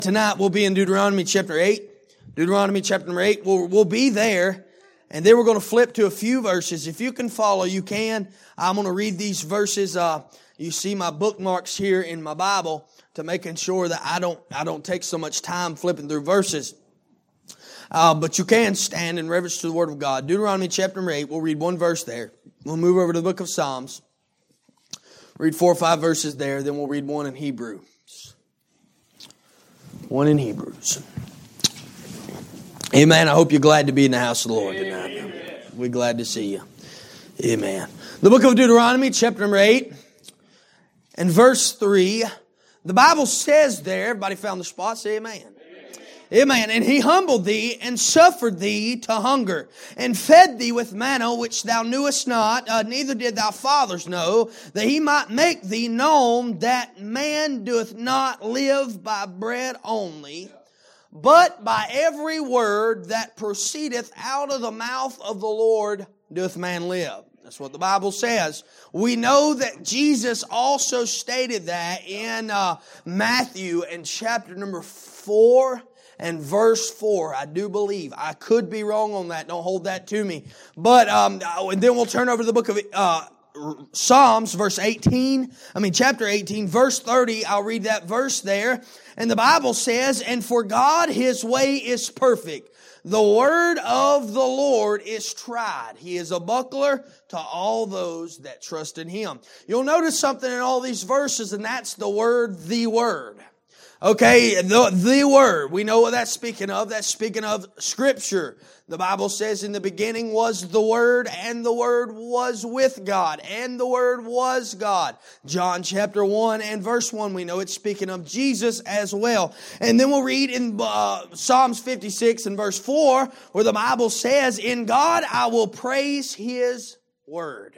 Tonight we'll be in Deuteronomy chapter 8. Deuteronomy chapter number 8. We'll be there, and then we're going to flip to a few verses. If you can follow, you can. I'm going to read these verses. You see my bookmarks here in my Bible to making sure that I don't take so much time flipping through verses. But you can stand in reverence to the Word of God. Deuteronomy chapter number 8. We'll read one verse there. We'll move over to the book of Psalms. Read 4 or 5 verses there. Then we'll read one in Hebrew. One in Hebrews. Amen. I hope you're glad to be in the house of the Lord tonight. Amen. We're glad to see you. Amen. The book of Deuteronomy, chapter number 8, and verse 3. The Bible says there, everybody found the spot? Say amen. Amen. And he humbled thee and suffered thee to hunger and fed thee with manna which thou knewest not, neither did thy fathers know, that he might make thee known that man doeth not live by bread only, but by every word that proceedeth out of the mouth of the Lord doeth man live. That's what the Bible says. We know that Jesus also stated that in Matthew in chapter number 4 and verse 4. I do believe. I could be wrong on that. Don't hold that to me. But and then we'll turn over to the book of Psalms, chapter 18, verse 30. I'll read that verse there. And the Bible says, "And for God his way is perfect. The word of the Lord is tried. He is a buckler to all those that trust in him." You'll notice something in all these verses, and that's the word, the word. Okay, the word. We know what that's speaking of. That's speaking of Scripture. The Bible says in the beginning was the Word, and the Word was with God, and the Word was God. John chapter 1 and verse 1, we know it's speaking of Jesus as well. And then we'll read in Psalms 56 and verse 4, where the Bible says, "In God I will praise His Word.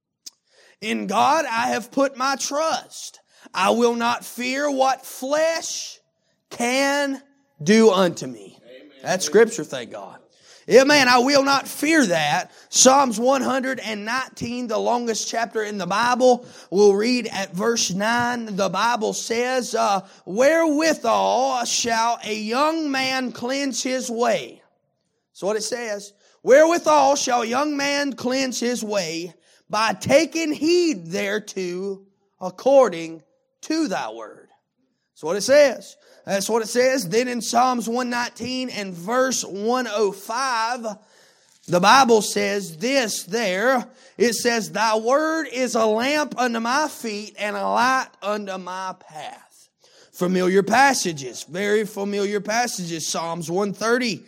In God I have put my trust. I will not fear what flesh can do unto me." Amen. That's Scripture, thank God. Amen. I will not fear that. Psalms 119, the longest chapter in the Bible. We'll read at verse 9. The Bible says, "Wherewithal shall a young man cleanse his way?" That's what it says. "Wherewithal shall a young man cleanse his way? By taking heed thereto according to thy word." That's what it says. That's what it says. Then in Psalms 119 and verse 105, the Bible says this there. It says, "Thy word is a lamp unto my feet and a light unto my path." Familiar passages. Very familiar passages. Psalms 130.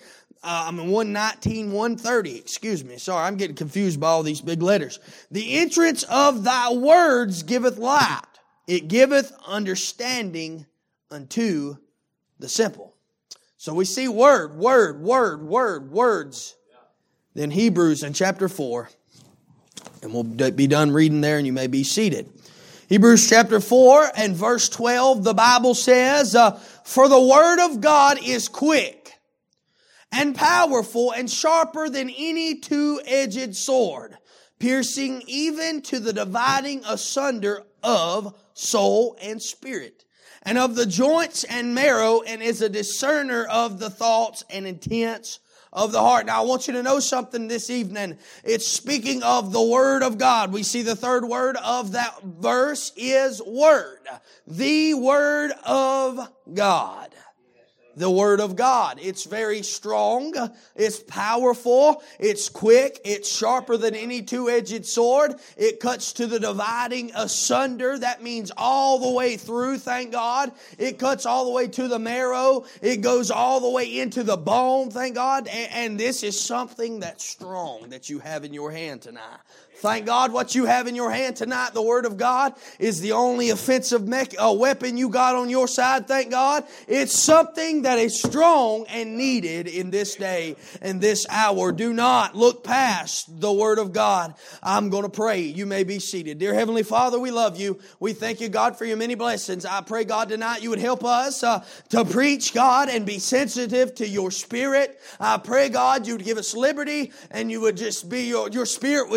119, 130. Excuse me. Sorry, I'm getting confused by all these big letters. "The entrance of thy words giveth light. It giveth understanding unto the simple." So we see words. Then Hebrews in chapter 4. And we'll be done reading there and you may be seated. Hebrews chapter 4 and verse 12, the Bible says, "For the word of God is quick and powerful and sharper than any two-edged sword, piercing even to the dividing asunder of soul and spirit, and of the joints and marrow, and is a discerner of the thoughts and intents of the heart." Now I want you to know something this evening. It's speaking of the Word of God. We see the third word of that verse is Word. The Word of God. The Word of God. It's very strong. It's powerful. It's quick. It's sharper than any two-edged sword. It cuts to the dividing asunder. That means all the way through, thank God. It cuts all the way to the marrow. It goes all the way into the bone, thank God. And this is something that's strong that you have in your hand tonight. Thank God what you have in your hand tonight, the Word of God, is the only offensive weapon you got on your side, thank God. It's something that is strong and needed in this day and this hour. Do not look past the Word of God. I'm going to pray. You may be seated. Dear Heavenly Father, we love you. We thank you, God, for your many blessings. I pray, God, tonight you would help us to preach, God, and be sensitive to your Spirit. I pray, God, you would give us liberty and you would just be, your Spirit would just be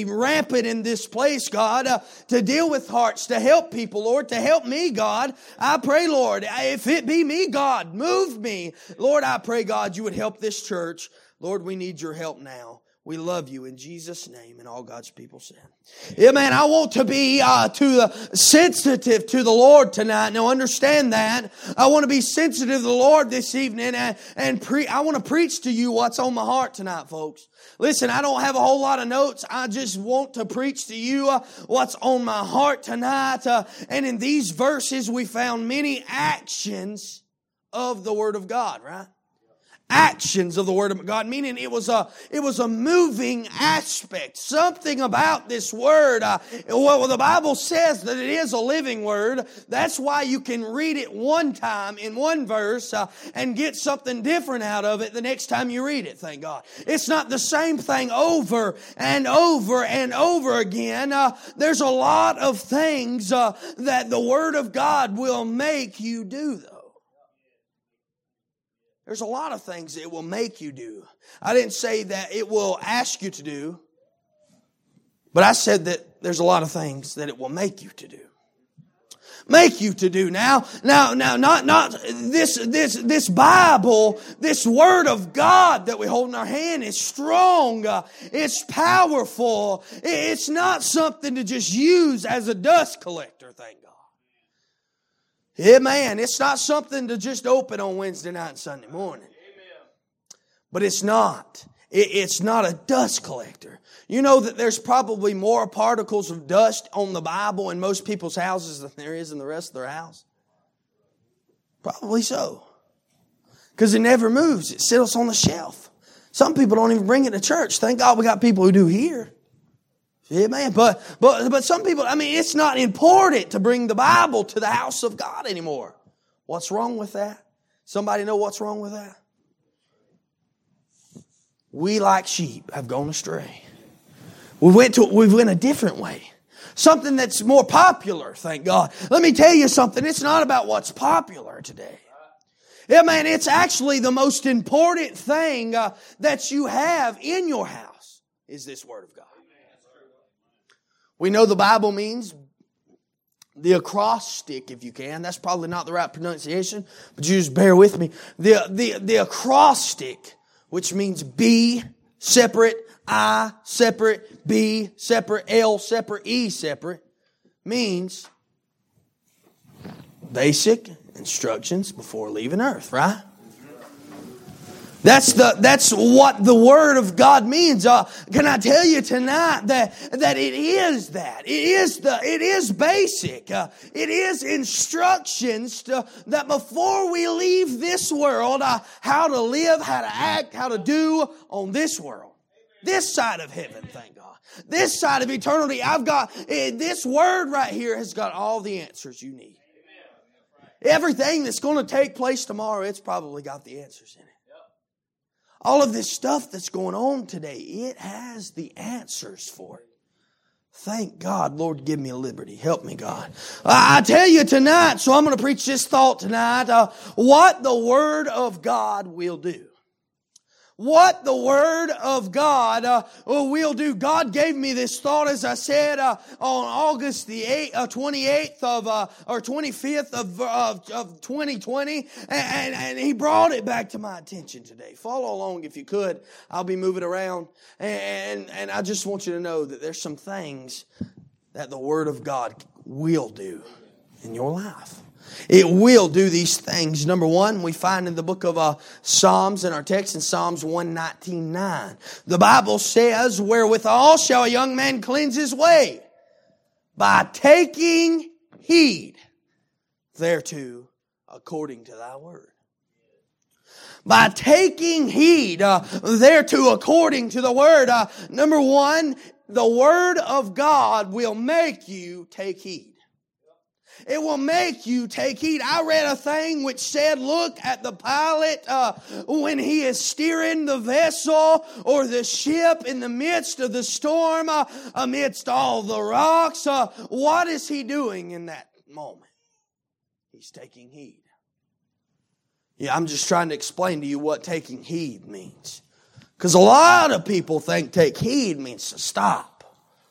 be rampant in this place, God, to deal with hearts, to help people, Lord, to help me, God. I pray, Lord, if it be me, God, move me. Lord, I pray, God, you would help this church. Lord, we need your help now. We love you in Jesus' name, and all God's people said. Yeah, man, I want to be sensitive to the Lord tonight. Now, understand that. I want to be sensitive to the Lord this evening, and I want to preach to you what's on my heart tonight, folks. Listen, I don't have a whole lot of notes. I just want to preach to you what's on my heart tonight. And in these verses, we found many actions of the Word of God, right? Actions of the Word of God, meaning it was a moving aspect. Something about this Word. Well, the Bible says that it is a living Word. That's why you can read it one time in one verse and get something different out of it the next time you read it, thank God. It's not the same thing over and over and over again. There's a lot of things that the Word of God will make you do, though. There's a lot of things it will make you do. I didn't say that it will ask you to do, but I said that there's a lot of things that it will make you to do. Make you to do. Now, not this Bible, this Word of God that we hold in our hand is strong. It's powerful. It's not something to just use as a dust collector, thank God. Yeah, man, it's not something to just open on Wednesday night and Sunday morning. But it's not. It's not a dust collector. You know that there's probably more particles of dust on the Bible in most people's houses than there is in the rest of their house? Probably so. Because it never moves. It sits on the shelf. Some people don't even bring it to church. Thank God we got people who do here. Yeah, man. But some people, it's not important to bring the Bible to the house of God anymore. What's wrong with that? Somebody know what's wrong with that? We, like sheep, have gone astray. We went a different way. Something that's more popular, thank God. Let me tell you something. It's not about what's popular today. Yeah, man, it's actually the most important thing that you have in your house is this Word of God. We know the Bible means the acrostic, if you can. That's probably not the right pronunciation, but you just bear with me. The acrostic, which means B separate, I separate, B separate, L separate, E separate, means basic instructions before leaving earth, right? That's what the Word of God means. Can I tell you tonight that it is that. It is basic. It is instructions that before we leave this world, how to live, how to act, how to do on this world. This side of heaven, thank God. This side of eternity, I've got, this Word right here has got all the answers you need. Everything that's going to take place tomorrow, it's probably got the answers in it. All of this stuff that's going on today, it has the answers for it. Thank God, Lord, give me a liberty. Help me, God. I tell you tonight, so I'm going to preach this thought tonight, what the Word of God will do. What the Word of God will do. God gave me this thought, as I said, on August the 28th or 25th of 2020, and He brought it back to my attention today. Follow along if you could. I'll be moving around, and I just want you to know that there's some things that the Word of God will do in your life. It will do these things. Number one, we find in the book of Psalms, in our text in Psalms 119:9. The Bible says, wherewithal shall a young man cleanse his way? By taking heed thereto according to thy word. By taking heed thereto according to the word. Number one, the Word of God will make you take heed. It will make you take heed. I read a thing which said, look at the pilot when he is steering the vessel or the ship in the midst of the storm, amidst all the rocks. What is he doing in that moment? He's taking heed. Yeah, I'm just trying to explain to you what taking heed means. Because a lot of people think take heed means to stop.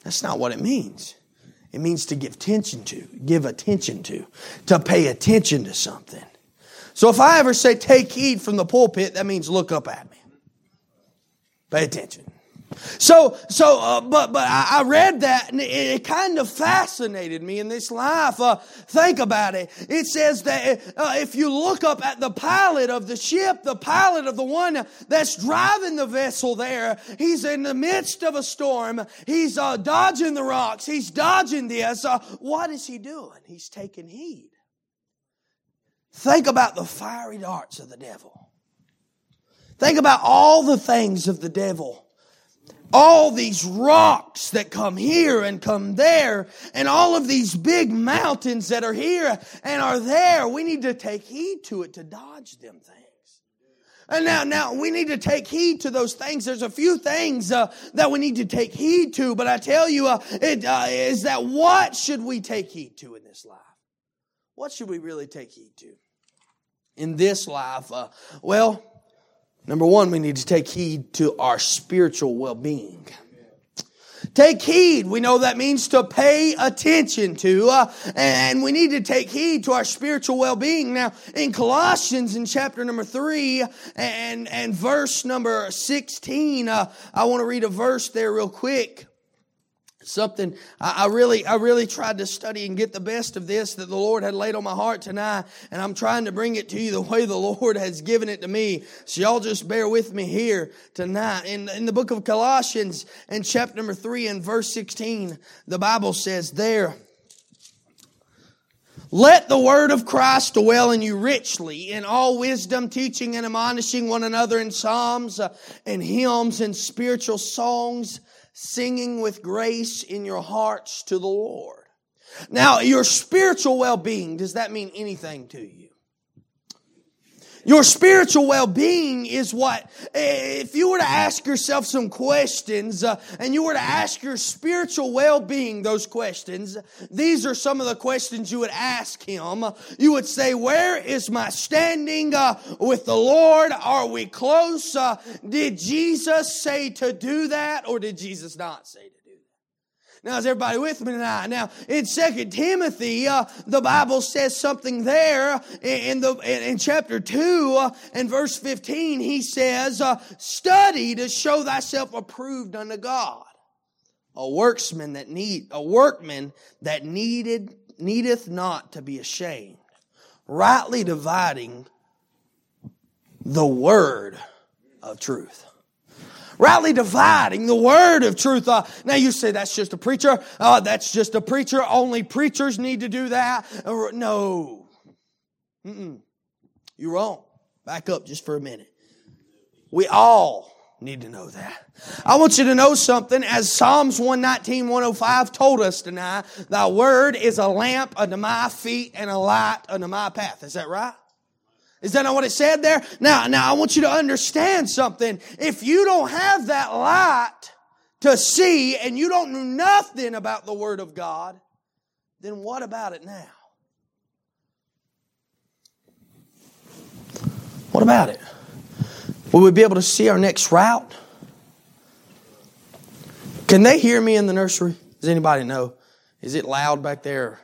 That's not what it means. It means to give attention to pay attention to something. So if I ever say take heed from the pulpit, that means look up at me. Pay attention. But I read that and it kind of fascinated me in this life. Think about it. It says that if you look up at the pilot of the ship, the pilot of the one that's driving the vessel there, he's in the midst of a storm. He's dodging the rocks. He's dodging this. What is he doing? He's taking heed. Think about the fiery darts of the devil. Think about all the things of the devil. All these rocks that come here and come there, and all of these big mountains that are here and are there. We need to take heed to it to dodge them things. And now we need to take heed to those things. There's a few things that we need to take heed to, but I tell you, is that what should we take heed to in this life? What should we really take heed to in this life? Number one, we need to take heed to our spiritual well-being. Take heed. We know that means to pay attention to. And we need to take heed to our spiritual well-being. Now, in Colossians in chapter number 3 and verse number 16, I want to read a verse there real quick. Something I really tried to study and get the best of this that the Lord had laid on my heart tonight, and I'm trying to bring it to you the way the Lord has given it to me. So y'all just bear with me here tonight. In the book of Colossians, in chapter number 3 and verse 16, the Bible says there, "Let the word of Christ dwell in you richly, in all wisdom, teaching and admonishing one another in psalms and hymns and spiritual songs, singing with grace in your hearts to the Lord." Now, your spiritual well-being, does that mean anything to you? Your spiritual well-being is what? If you were to ask yourself some questions, and you were to ask your spiritual well-being those questions, these are some of the questions you would ask Him. You would say, where is my standing with the Lord? Are we close? Did Jesus say to do that, or did Jesus not say to do that? Now, is everybody with me tonight? Now, in 2 Timothy, the Bible says something there in chapter 2 and verse 15. He says, "Study to show thyself approved unto God, a workman that needeth not to be ashamed, rightly dividing the word of truth." Rightly dividing the word of truth. Now you say, that's just a preacher. That's just a preacher. Only preachers need to do that. No. You're wrong. Back up just for a minute. We all need to know that. I want you to know something. As Psalms 119, 105 told us tonight, thy word is a lamp unto my feet and a light unto my path. Is that right? Is that not what it said there? Now I want you to understand something. If you don't have that light to see and you don't know nothing about the Word of God, then what about it now? What about it? Will we be able to see our next route? Can they hear me in the nursery? Does anybody know? Is it loud back there?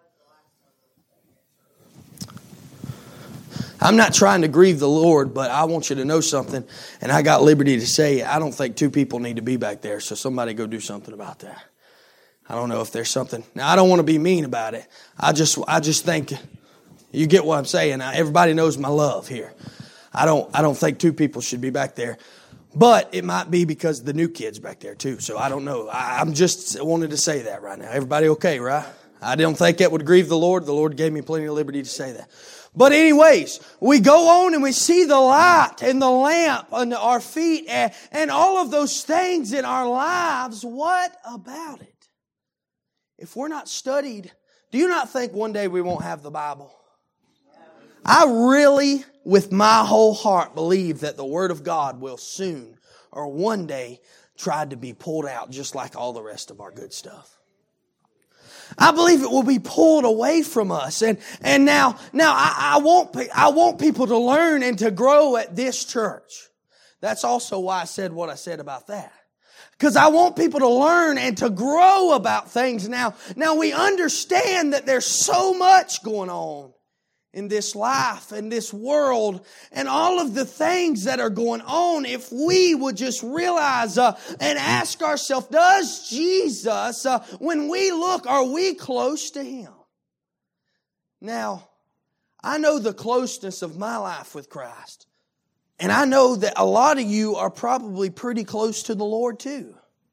I'm not trying to grieve the Lord, but I want you to know something, and I got liberty to say I don't think two people need to be back there, so somebody go do something about that. I don't know if there's something. Now, I don't want to be mean about it. I just think you get what I'm saying. Now, everybody knows my love here. I don't think two people should be back there. But it might be because the new kid's back there too, so I don't know. I'm just wanted to say that right now. Everybody okay, right? I don't think that would grieve the Lord. The Lord gave me plenty of liberty to say that. But anyways, we go on and we see the light and the lamp under our feet and all of those things in our lives. What about it? If we're not studied, do you not think one day we won't have the Bible? I really, with my whole heart, believe that the Word of God will soon or one day try to be pulled out just like all the rest of our good stuff. I believe it will be pulled away from us. And now I want people to learn and to grow at this church. That's also why I said what I said about that. Because I want people to learn and to grow about things. Now we understand that there's so much going on in this life, in this world, and all of the things that are going on. If we would just realize and ask ourselves, does Jesus, when we look, are we close to Him? Now, I know the closeness of my life with Christ. And I know that a lot of you are probably pretty close to the Lord too.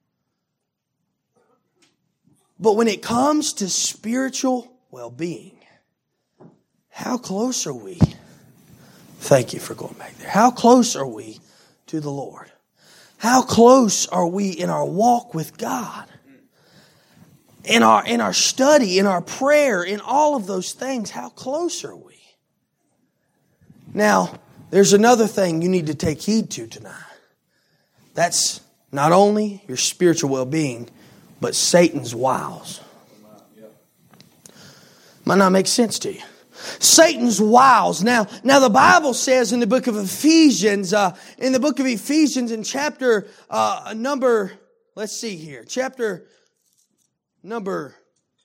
But when it comes to spiritual well-being, how close are we? Thank you for going back there. How close are we to the Lord? How close are we in our walk with God? In our study, in our prayer, in all of those things, how close are we? Now, there's another thing you need to take heed to tonight. That's not only your spiritual well-being, but Satan's wiles. Might not make sense to you. Satan's wiles. Now the Bible says in the book of Ephesians, in chapter chapter number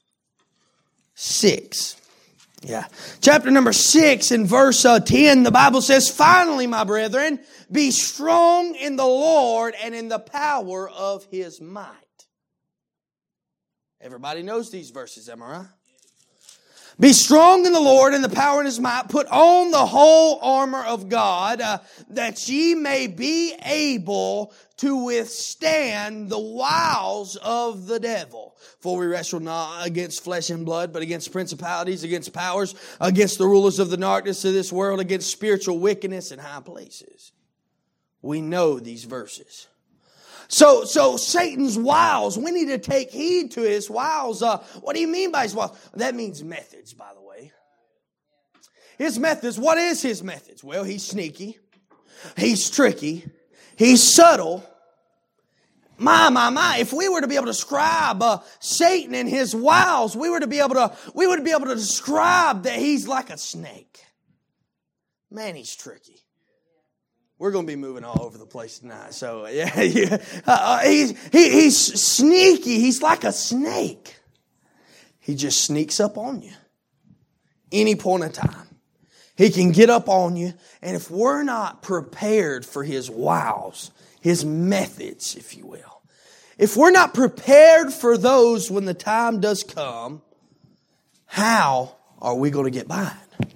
6. Yeah. Chapter number 6 in verse 10, the Bible says, "Finally, my brethren, be strong in the Lord and in the power of His might." Everybody knows these verses, am I right? Be strong in the Lord and the power of His might. Put on the whole armor of God, that ye may be able to withstand the wiles of the devil. For we wrestle not against flesh and blood, but against principalities, against powers, against the rulers of the darkness of this world, against spiritual wickedness in high places. We know these verses. So Satan's wiles, we need to take heed to his wiles. What do you mean by his wiles? That means methods, by the way. His methods, what is his methods? Well, he's sneaky. He's tricky. He's subtle. My. If we were to be able to describe Satan and his wiles, we would be able to describe that he's like a snake. Man, he's tricky. We're going to be moving all over the place tonight. So, he's sneaky. He's like a snake. He just sneaks up on you. Any point in time. He can get up on you. And if we're not prepared for his wiles, his methods, if you will, if we're not prepared for those when the time does come, how are we going to get by it?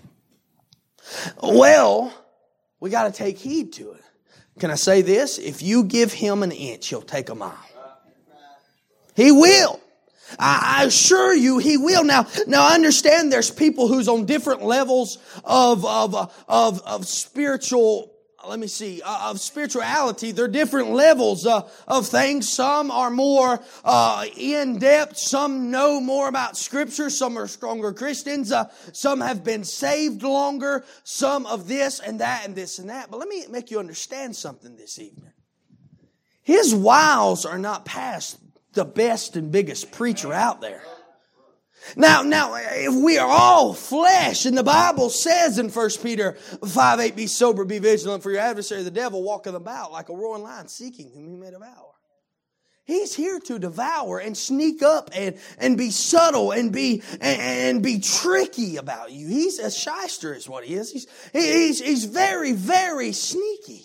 Well, we got to take heed to it. Can I say this? If you give him an inch, he'll take a mile. He will. I assure you, he will. Now I understand there's people who's on different levels of spiritual. Of spirituality. There are different levels of things. Some are more in depth. Some know more about Scripture. Some are stronger Christians. Some have been saved longer. Some of this and that and this and that. But let me make you understand something this evening. His wiles are not past the best and biggest preacher out there. Now, if we are all flesh, and the Bible says in 1 Peter 5:8, "Be sober, be vigilant, for your adversary, the devil, walketh about like a roaring lion, seeking whom he may devour." He's here to devour and sneak up and be subtle and be tricky about you. He's a shyster is what he is. He's very, very sneaky.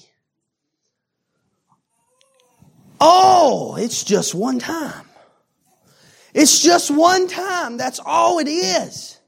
Oh, it's just one time. It's just one time. That's all it is.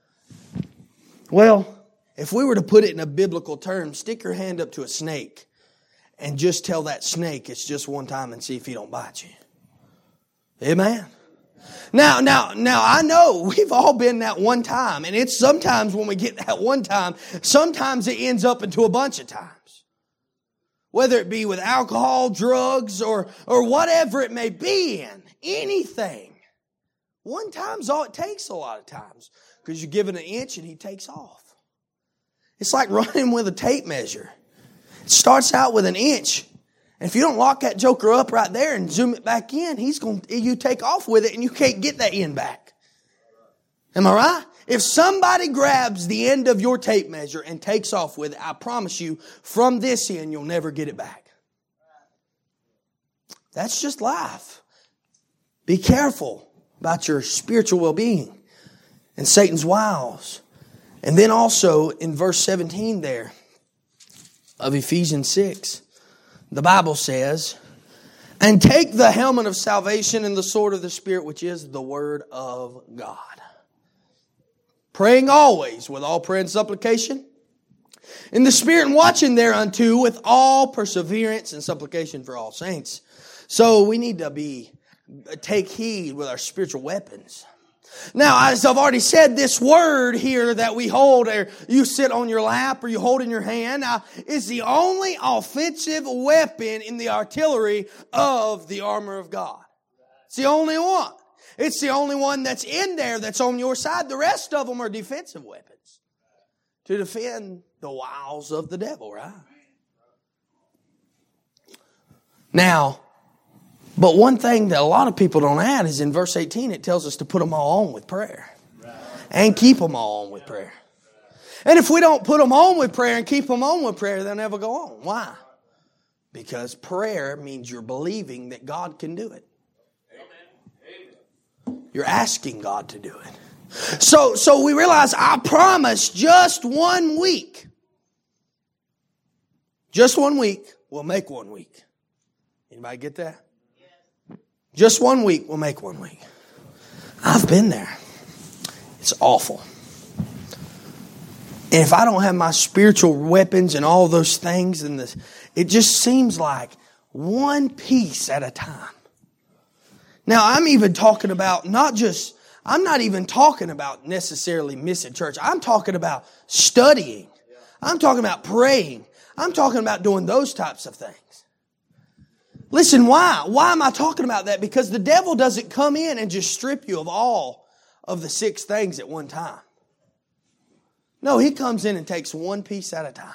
Well, if we were to put it in a biblical term, stick your hand up to a snake and just tell that snake it's just one time and see if he don't bite you. Amen. Now, I know we've all been that one time, and it's sometimes when we get that one time, sometimes it ends up into a bunch of times. Whether it be with alcohol, drugs, or whatever it may be in, anything. One time's all it takes a lot of times. Because you're given an inch and he takes off. It's like running with a tape measure. It starts out with an inch. And if you don't lock that joker up right there and zoom it back in, you take off with it and you can't get that end back. Am I right? If somebody grabs the end of your tape measure and takes off with it, I promise you, from this end, you'll never get it back. That's just life. Be careful about your spiritual well-being and Satan's wiles. And then also in verse 17 there of Ephesians 6, the Bible says, and take the helmet of salvation and the sword of the Spirit, which is the Word of God. Praying always with all prayer and supplication in the Spirit, and watching thereunto with all perseverance and supplication for all saints. So we need to take heed with our spiritual weapons. Now, as I've already said, this word here that we hold, or you sit on your lap or you hold in your hand, is the only offensive weapon in the artillery of the armor of God. It's the only one. It's the only one that's in there that's on your side. The rest of them are defensive weapons to defend the wiles of the devil, right? Now, but one thing that a lot of people don't add is in verse 18, it tells us to put them all on with prayer. And keep them all on with prayer. And if we don't put them on with prayer and keep them on with prayer, they'll never go on. Why? Because prayer means you're believing that God can do it. You're asking God to do it. So we realize, I promise just 1 week. Just 1 week will make 1 week. Anybody get that? Just 1 week will make 1 week. I've been there. It's awful. And if I don't have my spiritual weapons and all those things, it just seems like one piece at a time. Now, I'm even talking about I'm not even talking about necessarily missing church. I'm talking about studying. I'm talking about praying. I'm talking about doing those types of things. Listen, why? Why am I talking about that? Because the devil doesn't come in and just strip you of all of the 6 things at one time. No, he comes in and takes one piece at a time.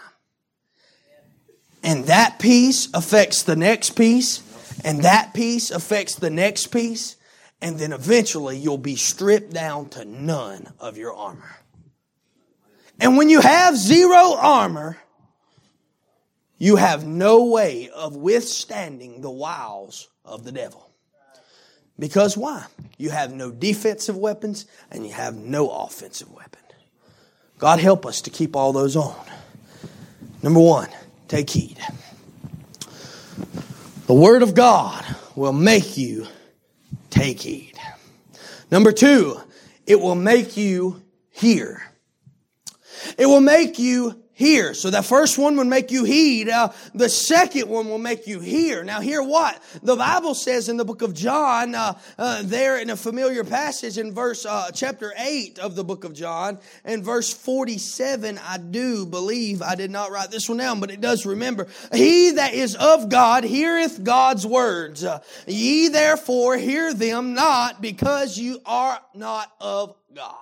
And that piece affects the next piece. And that piece affects the next piece. And then eventually you'll be stripped down to none of your armor. And when you have 0 armor, you have no way of withstanding the wiles of the devil. Because why? You have no defensive weapons and you have no offensive weapon. God help us to keep all those on. Number 1, take heed. The Word of God will make you take heed. Number 2, it will make you hear. It will make you hear. So that first one would make you heed. The second one will make you hear. Now hear what? The Bible says in the book of John, there in a familiar passage in chapter 8 of the book of John, and verse 47, I do believe, I did not write this one down, but it does remember. He that is of God heareth God's words. Ye therefore hear them not, because you are not of God.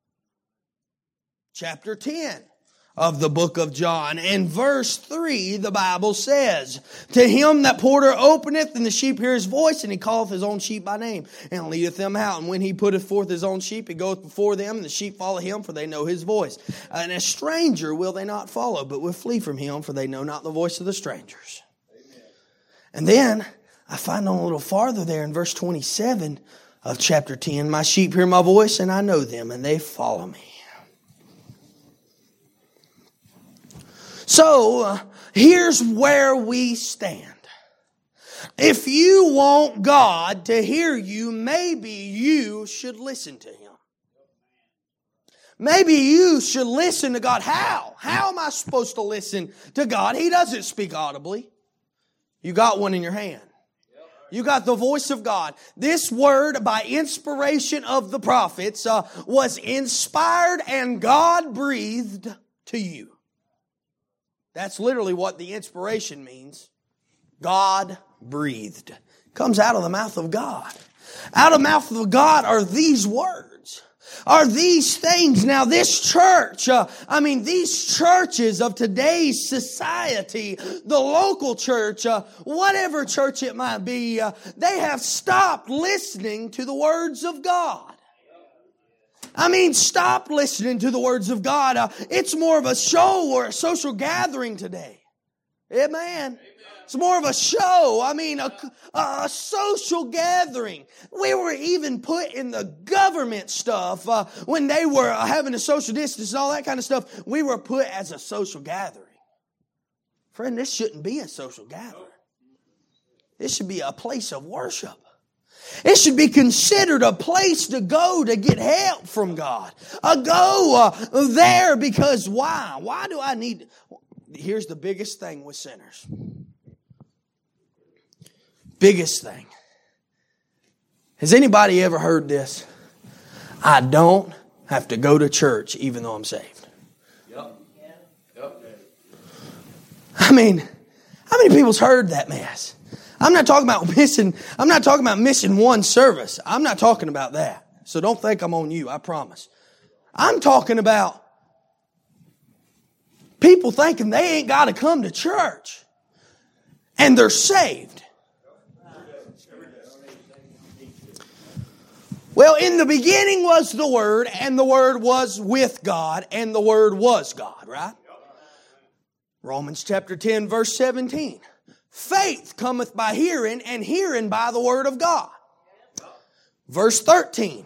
Chapter 10. Of the book of John. And verse 3, the Bible says, to him that porter openeth, and the sheep hear his voice, and he calleth his own sheep by name, and leadeth them out. And when he putteth forth his own sheep, he goeth before them, and the sheep follow him, for they know his voice. And a stranger will they not follow, but will flee from him, for they know not the voice of the strangers. Amen. And then, I find on a little farther there in verse 27 of chapter 10, my sheep hear my voice, and I know them, and they follow me. So, here's where we stand. If you want God to hear you, maybe you should listen to Him. Maybe you should listen to God. How? How am I supposed to listen to God? He doesn't speak audibly. You got one in your hand. You got the voice of God. This word, by inspiration of the prophets, was inspired and God breathed to you. That's literally what the inspiration means. God breathed. Comes out of the mouth of God. Out of the mouth of God are these words. Are these things. Now this church, these churches of today's society, the local church, whatever church it might be, they have stopped listening to the words of God. Stop listening to the words of God. It's more of a show or a social gathering today. Amen. It's more of a show. I mean, a social gathering. We were even put in the government stuff when they were having a social distance and all that kind of stuff. We were put as a social gathering. Friend, this shouldn't be a social gathering. This should be a place of worship. It should be considered a place to go to get help from God. Go there because why? Why do I need... Here's the biggest thing with sinners. Biggest thing. Has anybody ever heard this? I don't have to go to church even though I'm saved. Yep. I mean, how many people's heard that mess? I'm not talking about missing one service. I'm not talking about that. So don't think I'm on you, I promise. I'm talking about people thinking they ain't got to come to church. And they're saved. Well, in the beginning was the Word, and the Word was with God, and the Word was God, right? Romans chapter 10, verse 17. Faith cometh by hearing, and hearing by the Word of God. Verse 13.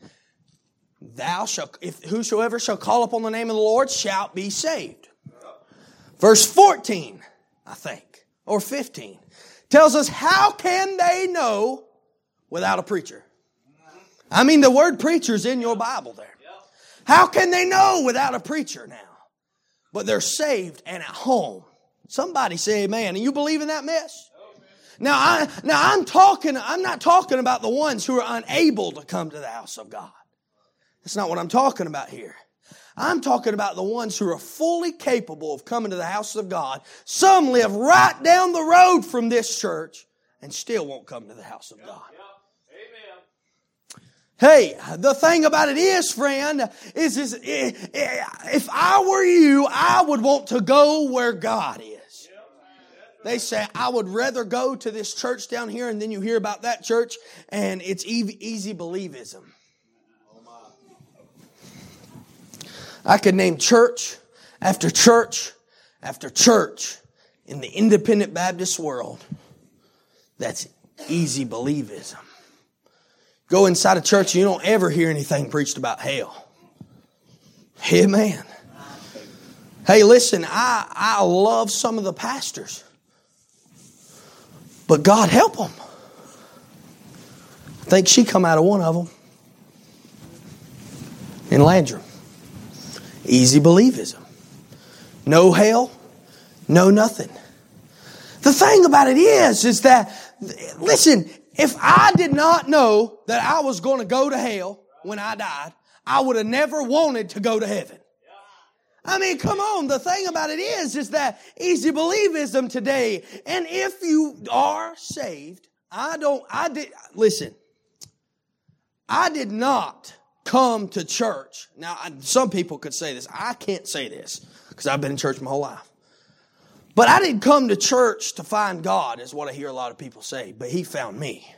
Whosoever shall call upon the name of the Lord shall be saved. Verse 14, I think, or 15, tells us, how can they know without a preacher? I mean, the word preacher's in your Bible there. How can they know without a preacher now? But they're saved and at home. Somebody say amen. And you believe in that mess? Now I'm not talking about the ones who are unable to come to the house of God. That's not what I'm talking about here. I'm talking about the ones who are fully capable of coming to the house of God. Some live right down the road from this church and still won't come to the house of God. Hey, the thing about it is, friend, is if I were you, I would want to go where God is. They say, I would rather go to this church down here, and then you hear about that church, and it's easy believism. I could name church after church after church in the independent Baptist world. That's easy believism. Go inside a church and you don't ever hear anything preached about hell. Amen. Hey, listen, I love some of the pastors. But God help them. I think she come out of one of them. In Landrum. Easy believism. No hell, no nothing. The thing about it is that, listen, if I did not know that I was going to go to hell when I died, I would have never wanted to go to heaven. I mean, come on. The thing about it is that easy believism today. And if you are saved, I did not come to church. Now, some people could say this. I can't say this because I've been in church my whole life. But I didn't come to church to find God, is what I hear a lot of people say. But He found me.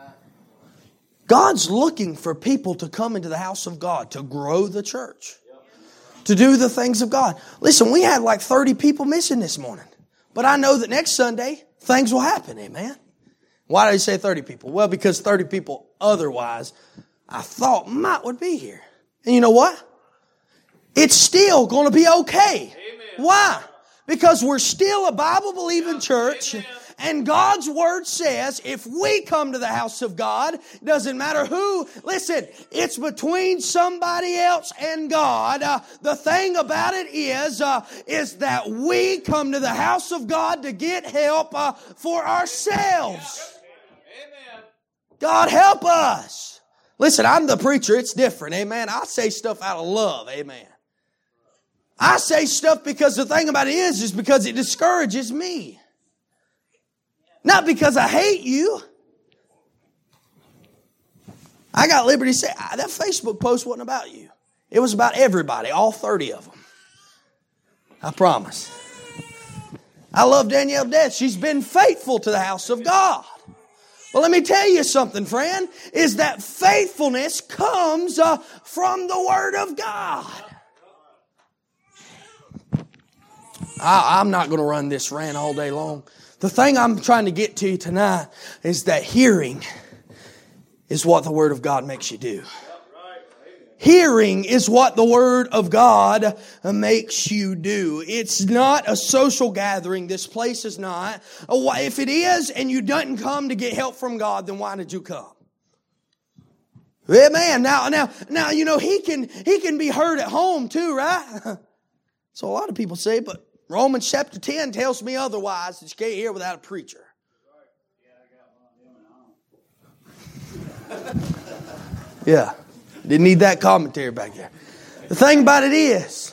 God's looking for people to come into the house of God, to grow the church, to do the things of God. Listen, we had like 30 people missing this morning. But I know that next Sunday, things will happen, amen? Why did I say 30 people? Well, because 30 people otherwise I thought would be here. And you know what? It's still going to be okay. Amen. Why? Because we're still a Bible-believing church. Amen. And God's Word says if we come to the house of God, it doesn't matter who. Listen, it's between somebody else and God. The thing about it is that we come to the house of God to get help for ourselves. Amen. God help us. Listen, I'm the preacher. It's different. Amen. I say stuff out of love. Amen. I say stuff because the thing about it is because it discourages me. Not because I hate you. I got liberty to say, that Facebook post wasn't about you. It was about everybody, all 30 of them. I promise. I love Danielle to death. She's been faithful to the house of God. Well, let me tell you something, friend, is that faithfulness comes from the Word of God. I'm not going to run this rant all day long. The thing I'm trying to get to tonight is that hearing is what the Word of God makes you do. Hearing is what the Word of God makes you do. It's not a social gathering. This place is not. If it is and you didn't come to get help from God, then why did you come? Amen. Now, you know, he can be heard at home too, right? So a lot of people say, but Romans chapter 10 tells me otherwise, that you can't hear without a preacher. Yeah. Didn't need that commentary back there. The thing about it is,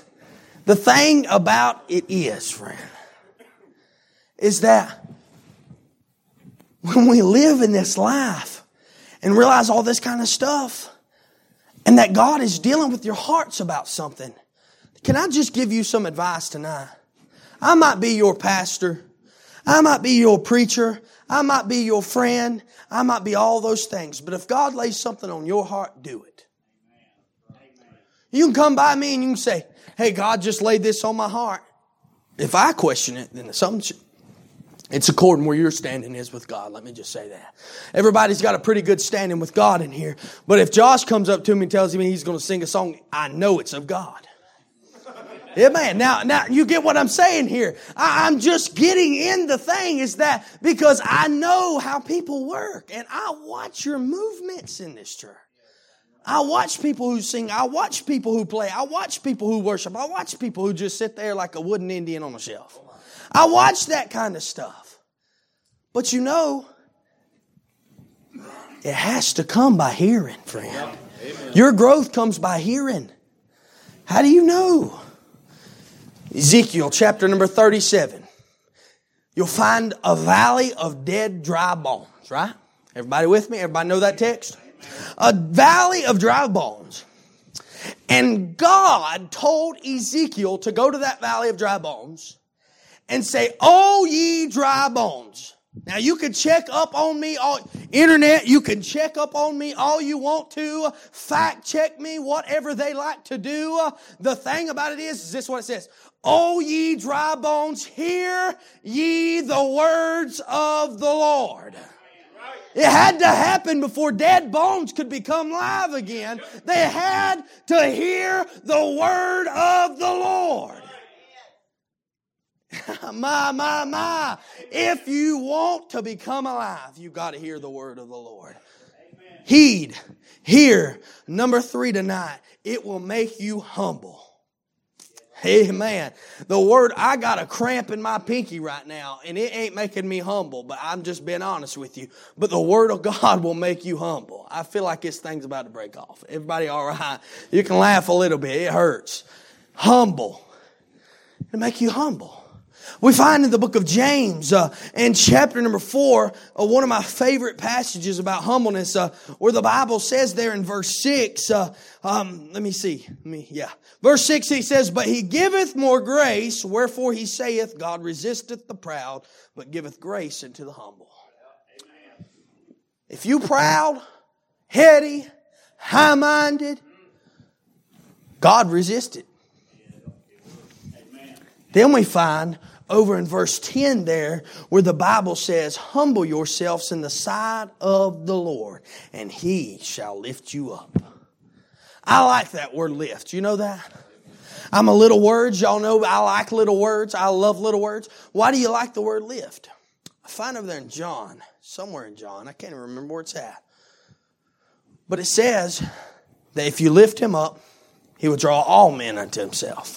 friend, is that when we live in this life and realize all this kind of stuff, and that God is dealing with your hearts about something, can I just give you some advice tonight? I might be your pastor. I might be your preacher. I might be your friend. I might be all those things. But if God lays something on your heart, do it. You can come by me and you can say, hey, God just laid this on my heart. If I question it, then it's according where your standing is with God. Let me just say that. Everybody's got a pretty good standing with God in here. But if Josh comes up to me and tells me he's going to sing a song, I know it's of God. Amen. Now you get what I'm saying here. I'm just getting in the thing is that because I know how people work and I watch your movements in this church. I watch people who sing. I watch people who play. I watch people who worship. I watch people who just sit there like a wooden Indian on a shelf. I watch that kind of stuff. But you know, it has to come by hearing, friend. Your growth comes by hearing. How do you know? Ezekiel chapter number 37. You'll find a valley of dead, dry bones, right? Everybody with me? Everybody know that text? A valley of dry bones. And God told Ezekiel to go to that valley of dry bones and say, "Oh, ye dry bones." Now you can check up on me on internet. You can check up on me all you want to. Fact check me, whatever they like to do. The thing about it is this is what it says. "O ye dry bones, hear ye the words of the Lord." It had to happen before dead bones could become live again. They had to hear the word of the Lord. My. If you want to become alive, you've got to hear the word of the Lord. Heed, hear. Number 3 tonight, it will make you humble. Amen. The word, I got a cramp in my pinky right now, and it ain't making me humble, but I'm just being honest with you. But the word of God will make you humble. I feel like this thing's about to break off. Everybody all right? You can laugh a little bit. It hurts. Humble. It'll make you humble. We find in the book of James, in chapter number 4, one of my favorite passages about humbleness, where the Bible says there in verse 6, Verse 6, he says, "But he giveth more grace, wherefore he saith, God resisteth the proud, but giveth grace unto the humble." If you proud, heady, high-minded, God resisted. Then we find over in verse 10 there, where the Bible says, "Humble yourselves in the sight of the Lord, and He shall lift you up." I like that word lift. You know that? I'm a little words. Y'all know I like little words. I love little words. Why do you like the word lift? I find over there in John, somewhere in John. I can't even remember where it's at. But it says that if you lift Him up, He will draw all men unto Himself.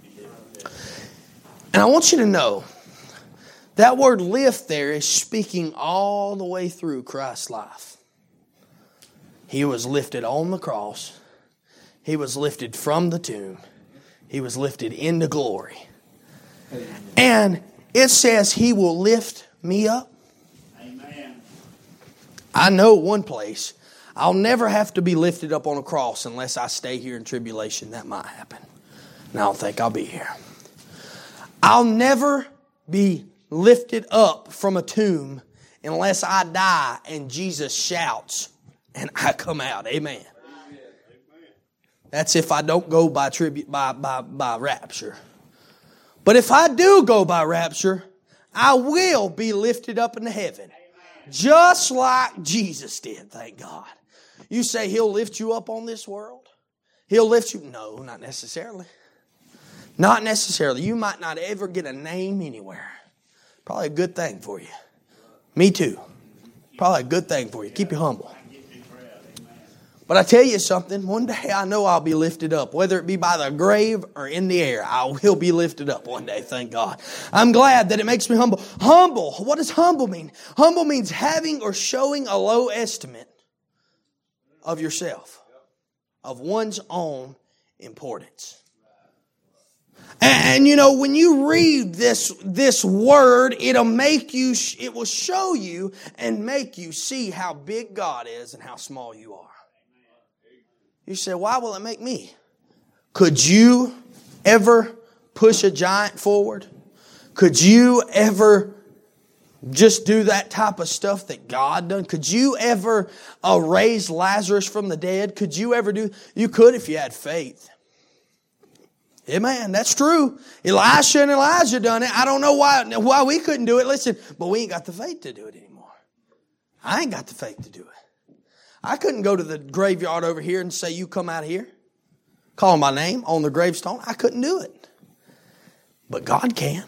And I want you to know that word lift there is speaking all the way through Christ's life. He was lifted on the cross. He was lifted from the tomb. He was lifted into glory. And it says He will lift me up. Amen. I know one place. I'll never have to be lifted up on a cross unless I stay here in tribulation. That might happen. And I don't think I'll be here. I'll never be lifted up from a tomb unless I die and Jesus shouts and I come out. Amen. That's if I don't go by rapture. But if I do go by rapture, I will be lifted up into heaven. Just like Jesus did, thank God. You say He'll lift you up on this world? He'll lift you? No, not necessarily. Not necessarily. You might not ever get a name anywhere. Probably a good thing for you. Me too. Probably a good thing for you. Keep you humble. But I tell you something, one day I know I'll be lifted up. Whether it be by the grave or in the air, I will be lifted up one day, thank God. I'm glad that it makes me humble. Humble, what does humble mean? Humble means having or showing a low estimate of yourself, of one's own importance. And you know, when you read this word, it will show you and make you see how big God is and how small you are. You say, why will it make me? Could you ever push a giant forward? Could you ever just do that type of stuff that God done? Could you ever raise Lazarus from the dead? Could you ever do? You could if you had faith. Amen. That's true. Elisha and Elijah done it. I don't know why we couldn't do it. Listen, but we ain't got the faith to do it anymore. I ain't got the faith to do it. I couldn't go to the graveyard over here and say, you come out here. Call my name on the gravestone. I couldn't do it. But God can.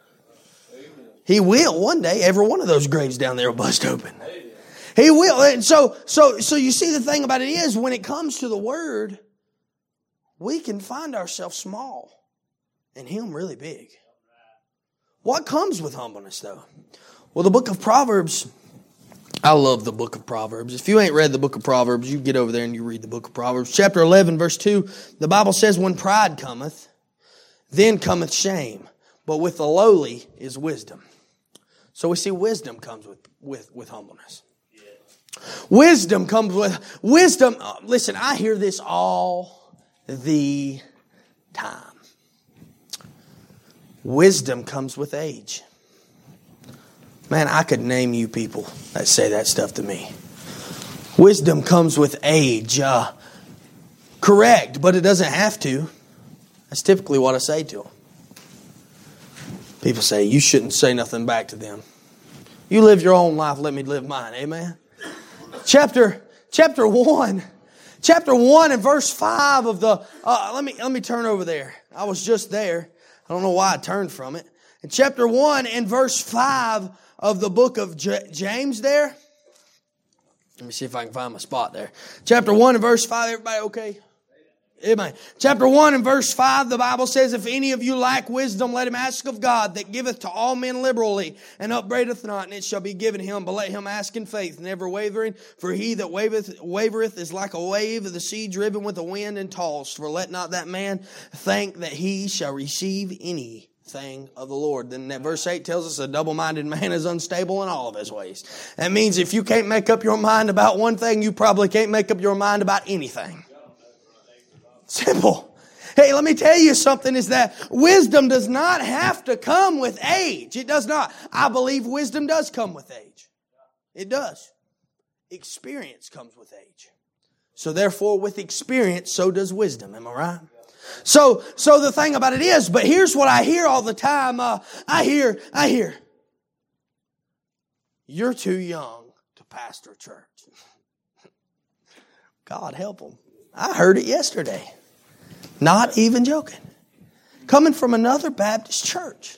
He will one day. Every one of those graves down there will bust open. He will. And so you see, the thing about it is, when it comes to the Word, we can find ourselves small and Him really big. What comes with humbleness, though? Well, the book of Proverbs, I love the book of Proverbs. If you ain't read the book of Proverbs, you get over there and you read the book of Proverbs. Chapter 11, verse 2, the Bible says, when pride cometh, then cometh shame, but with the lowly is wisdom. So we see wisdom comes with humbleness. Wisdom comes with wisdom. Listen, I hear this all the time. Wisdom comes with age. Man, I could name you people that say that stuff to me. Wisdom comes with age. Correct, but it doesn't have to. That's typically what I say to them. People say, you shouldn't say nothing back to them. You live your own life, let me live mine. Amen? Chapter 1 and verse 5 of the... let me turn over there. I was just there. I don't know why I turned from it. In chapter 1 and verse 5 of the book of James there. Let me see if I can find my spot there. Chapter 1 and verse 5. Everybody okay? Amen. Chapter 1 and verse 5, the Bible says, if any of you lack wisdom, let him ask of God, that giveth to all men liberally, and upbraideth not, and it shall be given him. But let him ask in faith, never wavering. For he that wavereth is like a wave of the sea driven with the wind and tossed. For let not that man think that he shall receive anything of the Lord. Then that verse 8 tells us a double-minded man is unstable in all of his ways. That means if you can't make up your mind about one thing, you probably can't make up your mind about anything. Simple. Hey, let me tell you something, is that wisdom does not have to come with age. It does not. I believe wisdom does come with age. It does. Experience comes with age. So therefore, with experience, so does wisdom. Am I right? So the thing about it is, but here's what I hear all the time. I hear, you're too young to pastor a church. God help them. I heard it yesterday. Not even joking. Coming from another Baptist church.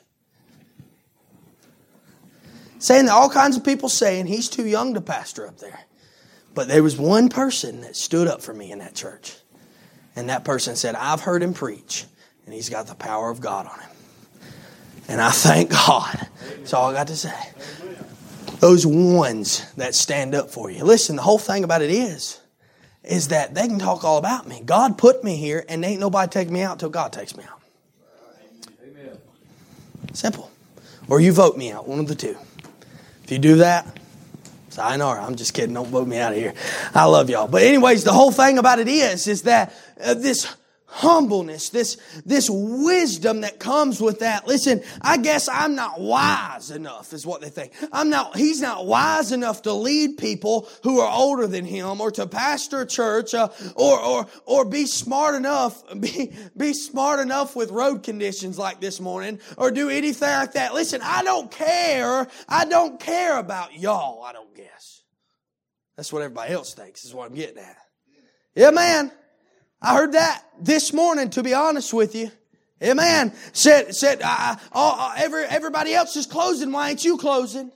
Saying that all kinds of people saying he's too young to pastor up there. But there was one person that stood up for me in that church. And that person said, I've heard him preach. And he's got the power of God on him. And I thank God. That's all I got to say. Those ones that stand up for you. Listen, the whole thing about it is that they can talk all about me. God put me here, and ain't nobody take me out till God takes me out. Amen. Simple. Or you vote me out, one of the two. If you do that, sayonara. I'm just kidding. Don't vote me out of here. I love y'all. But anyways, the whole thing about it is that humbleness, this wisdom that comes with that. Listen, I guess I'm not wise enough is what they think. He's not wise enough to lead people who are older than him, or to pastor a church, or be smart enough with road conditions like this morning, or do anything like that. Listen, I don't care about y'all, I don't guess. That's what everybody else thinks is what I'm getting at. Yeah, man. I heard that this morning, to be honest with you. Amen. Said, everybody else is closing. Why ain't you closing?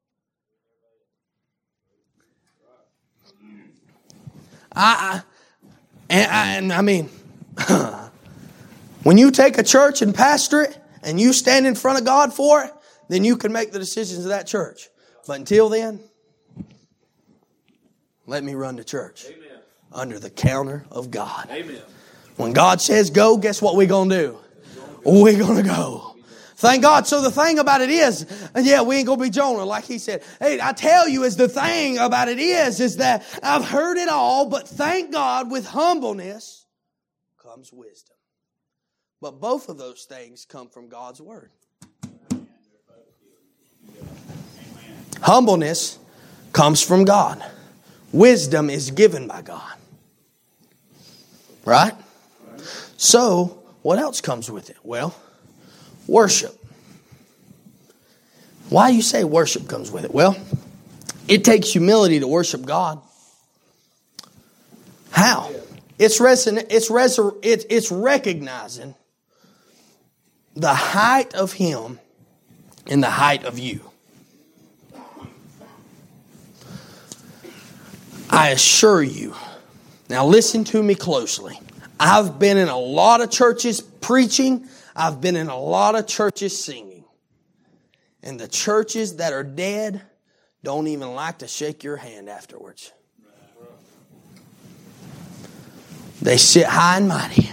I mean, when you take a church and pastor it, and you stand in front of God for it, then you can make the decisions of that church. But until then, let me run the church. Amen. Under the counter of God. Amen. When God says go, guess what we're going to do? We're going to go. Thank God. So the thing about it is, yeah, we ain't going to be Jonah like he said. Hey, I tell you, the thing about it is that I've heard it all, but thank God with humbleness comes wisdom. But both of those things come from God's Word. Humbleness comes from God. Wisdom is given by God. Right? So, what else comes with it? Well, worship. Why do you say worship comes with it? Well, it takes humility to worship God. How? It's recognizing the height of Him and the height of you. I assure you, now listen to me closely. I've been in a lot of churches preaching. I've been in a lot of churches singing. And the churches that are dead don't even like to shake your hand afterwards. They sit high and mighty.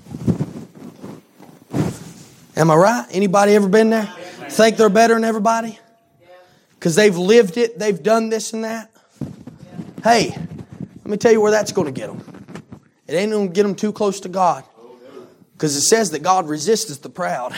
Am I right? Anybody ever been there? Think they're better than everybody? Because they've lived it. They've done this and that. Hey, let me tell you where that's going to get them. It ain't going to get them too close to God. Because it says that God resisteth the proud.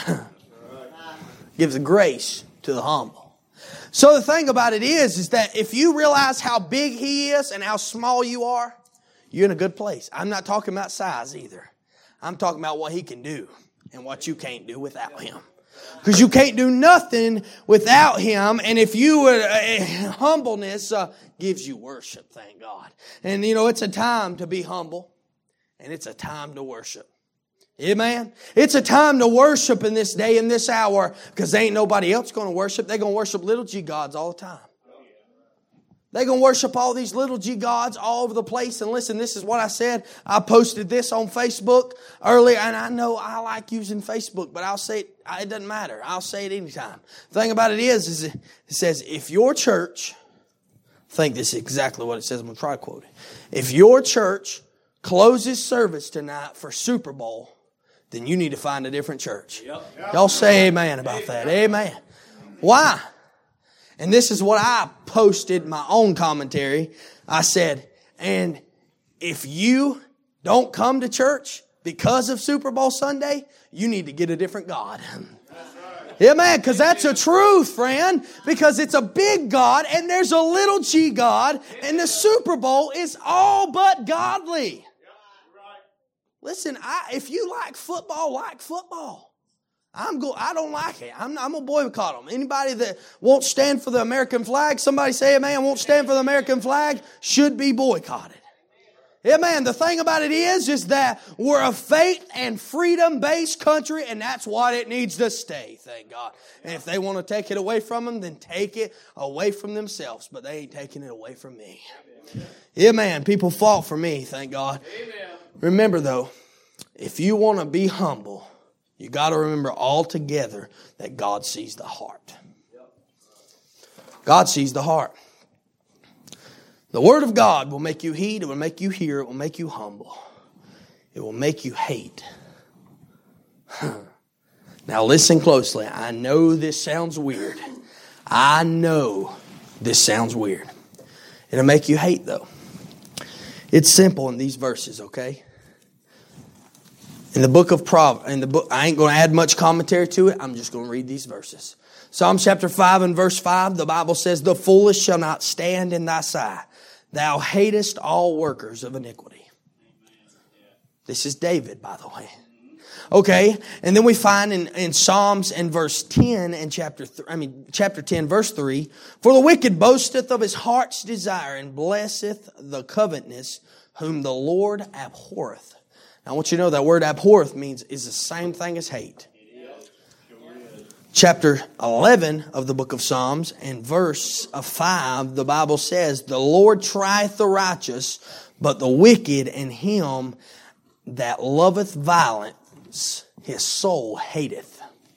Gives grace to the humble. So the thing about it is that if you realize how big He is and how small you are, you're in a good place. I'm not talking about size either. I'm talking about what He can do and what you can't do without Him. Because you can't do nothing without Him. And if you would, humbleness gives you worship, thank God. And you know, it's a time to be humble. And it's a time to worship. Amen. It's a time to worship in this day, in this hour. Because there ain't nobody else going to worship. They're going to worship little g gods all the time. They're going to worship all these little g gods all over the place. And listen, this is what I said. I posted this on Facebook earlier. And I know I like using Facebook, but I'll say it doesn't matter. I'll say it anytime. The thing about it is it says, if your church, I think this is exactly what it says. I'm going to try to quote it. If your church closes service tonight for Super Bowl, then you need to find a different church. Y'all say amen about that. Amen. Why? And this is what I posted my own commentary. I said, and if you don't come to church because of Super Bowl Sunday, you need to get a different God. Yeah, man, because that's a truth, friend. Because it's a big God and there's a little g God, and the Super Bowl is all but godly. Listen, if you like football, like football. I don't like it. I'm going to boycott them. Anybody that won't stand for the American flag, somebody say, amen, won't stand for the American flag, should be boycotted. Amen. The thing about it is that we're a faith and freedom-based country, and that's what it needs to stay, thank God. And if they want to take it away from them, then take it away from themselves. But they ain't taking it away from me. Amen. People fought for me, thank God. Amen. Remember, though, if you want to be humble, you got to remember altogether that God sees the heart. God sees the heart. The Word of God will make you heed, it will make you hear, it will make you humble. It will make you hate. Now listen closely. I know this sounds weird. I know this sounds weird. It'll make you hate, though. It's simple in these verses, okay? In the book of Proverbs, I ain't going to add much commentary to it. I'm just going to read these verses. Psalm chapter 5 and verse 5, the Bible says, "The foolish shall not stand in thy sight. Thou hatest all workers of iniquity." This is David, by the way. Okay, and then we find in Psalms and verse 10 and chapter 10 verse 3, "For the wicked boasteth of his heart's desire, and blesseth the covetousness whom the Lord abhorreth." Now I want you to know that word abhorreth is the same thing as hate. Chapter 11 of the book of Psalms and verse 5, the Bible says, "The Lord trieth the righteous, but the wicked and him that loveth violence, his soul hateth."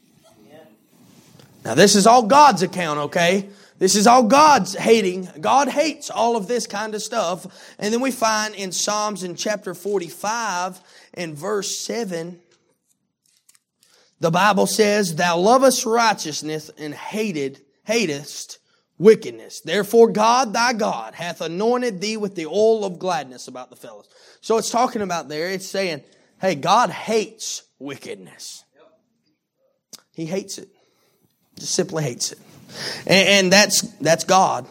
Now this is all God's account, okay? This is all God's hating. God hates all of this kind of stuff. And then we find in Psalms in chapter 45 and verse 7, the Bible says, "Thou lovest righteousness and hatest wickedness. Therefore God, thy God, hath anointed thee with the oil of gladness," about the fellows. So it's talking about there, it's saying, hey, God hates wickedness. He hates it. Just simply hates it. And that's God.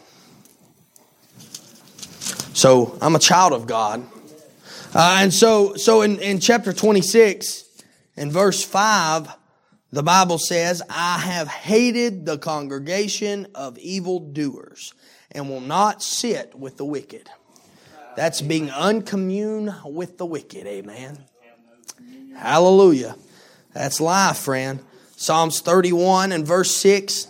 So I'm a child of God. And so in chapter 26, in verse 5, the Bible says, "I have hated the congregation of evildoers, and will not sit with the wicked." That's being uncommune with the wicked. Amen. Hallelujah. That's life, friend. Psalms 31 and verse 6,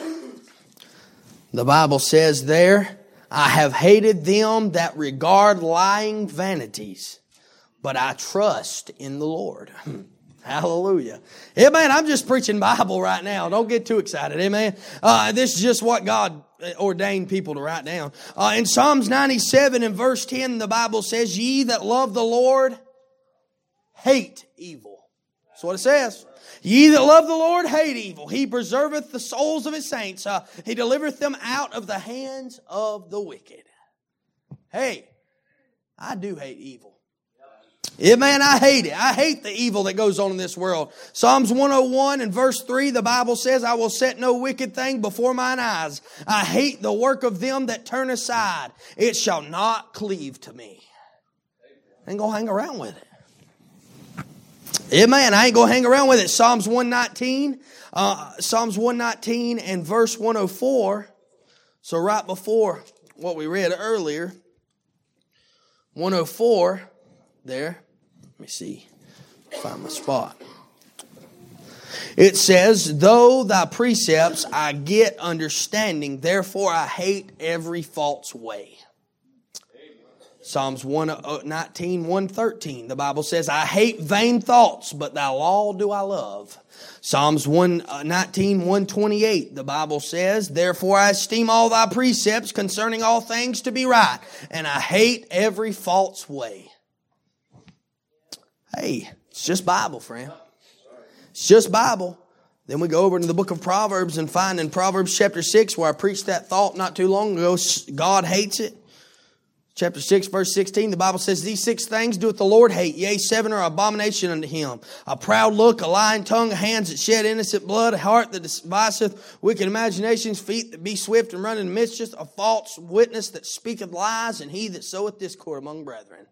the Bible says there, "I have hated them that regard lying vanities, but I trust in the Lord." Hallelujah. Amen. I'm just preaching Bible right now. Don't get too excited. Amen. This is just what God ordained people to write down. In Psalms 97 and verse 10, the Bible says, "Ye that love the Lord hate evil." That's what it says. "Ye that love the Lord hate evil. He preserveth the souls of his saints. He delivereth them out of the hands of the wicked." Hey, I do hate evil. Yeah, man, I hate it. I hate the evil that goes on in this world. Psalms 101 and verse 3, the Bible says, "I will set no wicked thing before mine eyes. I hate the work of them that turn aside. It shall not cleave to me." I ain't going to hang around with it. Yeah, man, I ain't going to hang around with it. Psalms 119 and verse 104. So right before what we read earlier, 104 there. Let me see. Find my spot. It says, "Though thy precepts I get understanding, therefore I hate every false way." Psalms 119, 113, the Bible says, "I hate vain thoughts, but thy law do I love." Psalms 119, 128, the Bible says, "Therefore I esteem all thy precepts concerning all things to be right, and I hate every false way." Hey, it's just Bible, friend. It's just Bible. Then we go over into the book of Proverbs and find in Proverbs chapter 6, where I preached that thought not too long ago, God hates it. Chapter 6, verse 16, the Bible says, "These 6 things doeth the Lord hate, yea, 7 are abomination unto him. A proud look, a lying tongue, hands that shed innocent blood, a heart that deviseth wicked imaginations, feet that be swift and run into mischief, a false witness that speaketh lies, and he that soweth discord among brethren."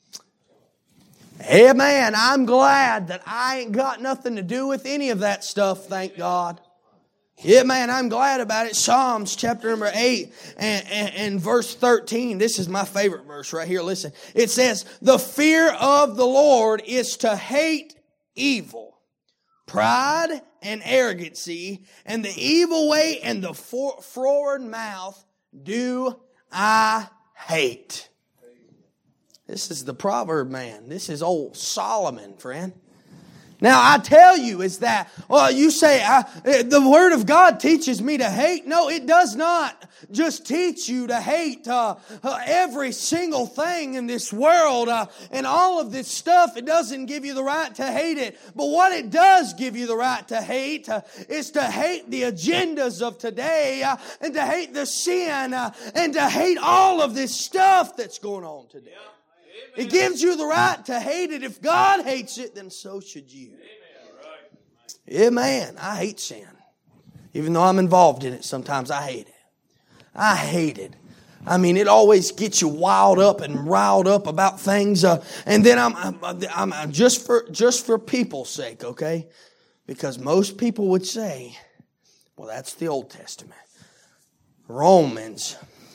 Hey, man, I'm glad that I ain't got nothing to do with any of that stuff, thank God. Yeah, man, I'm glad about it. Psalms chapter number 8 and verse 13. This is my favorite verse right here. Listen. It says, "The fear of the Lord is to hate evil, pride and arrogancy, and the evil way and the froward mouth do I hate." This is the proverb man. This is old Solomon, friend. Now, I tell you is that, you say, the Word of God teaches me to hate. No, it does not just teach you to hate every single thing in this world and all of this stuff. It doesn't give you the right to hate it. But what it does give you the right to hate is to hate the agendas of today and to hate the sin and to hate all of this stuff that's going on today. It gives you the right to hate it. If God hates it, then so should you. Amen. I hate sin. Even though I'm involved in it, sometimes I hate it. I hate it. I mean, it always gets you wild up and riled up about things. And then I'm just for people's sake, okay? Because most people would say, well, that's the Old Testament. Romans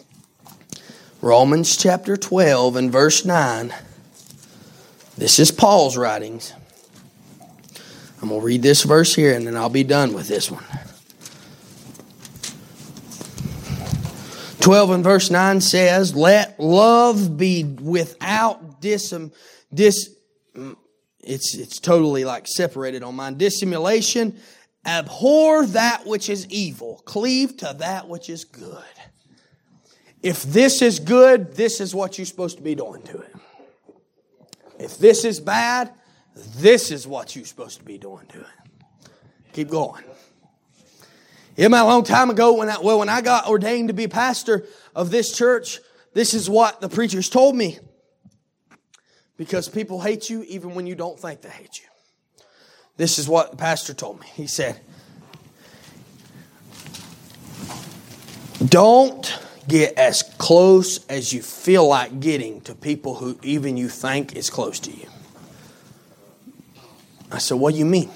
chapter 12 and verse 9. This is Paul's writings. I'm going to read this verse here and then I'll be done with this one. 12 and verse 9 says, let love be without it's totally like separated on mine. Dissimulation. Abhor that which is evil. Cleave to that which is good. If this is good, this is what you're supposed to be doing to it. If this is bad, this is what you're supposed to be doing to it. Keep going. A long time ago when I got ordained to be pastor of this church, this is what the preachers told me. Because people hate you even when you don't think they hate you. This is what the pastor told me. He said, don't get as close as you feel like getting to people who even you think is close to you. I said, what do you mean?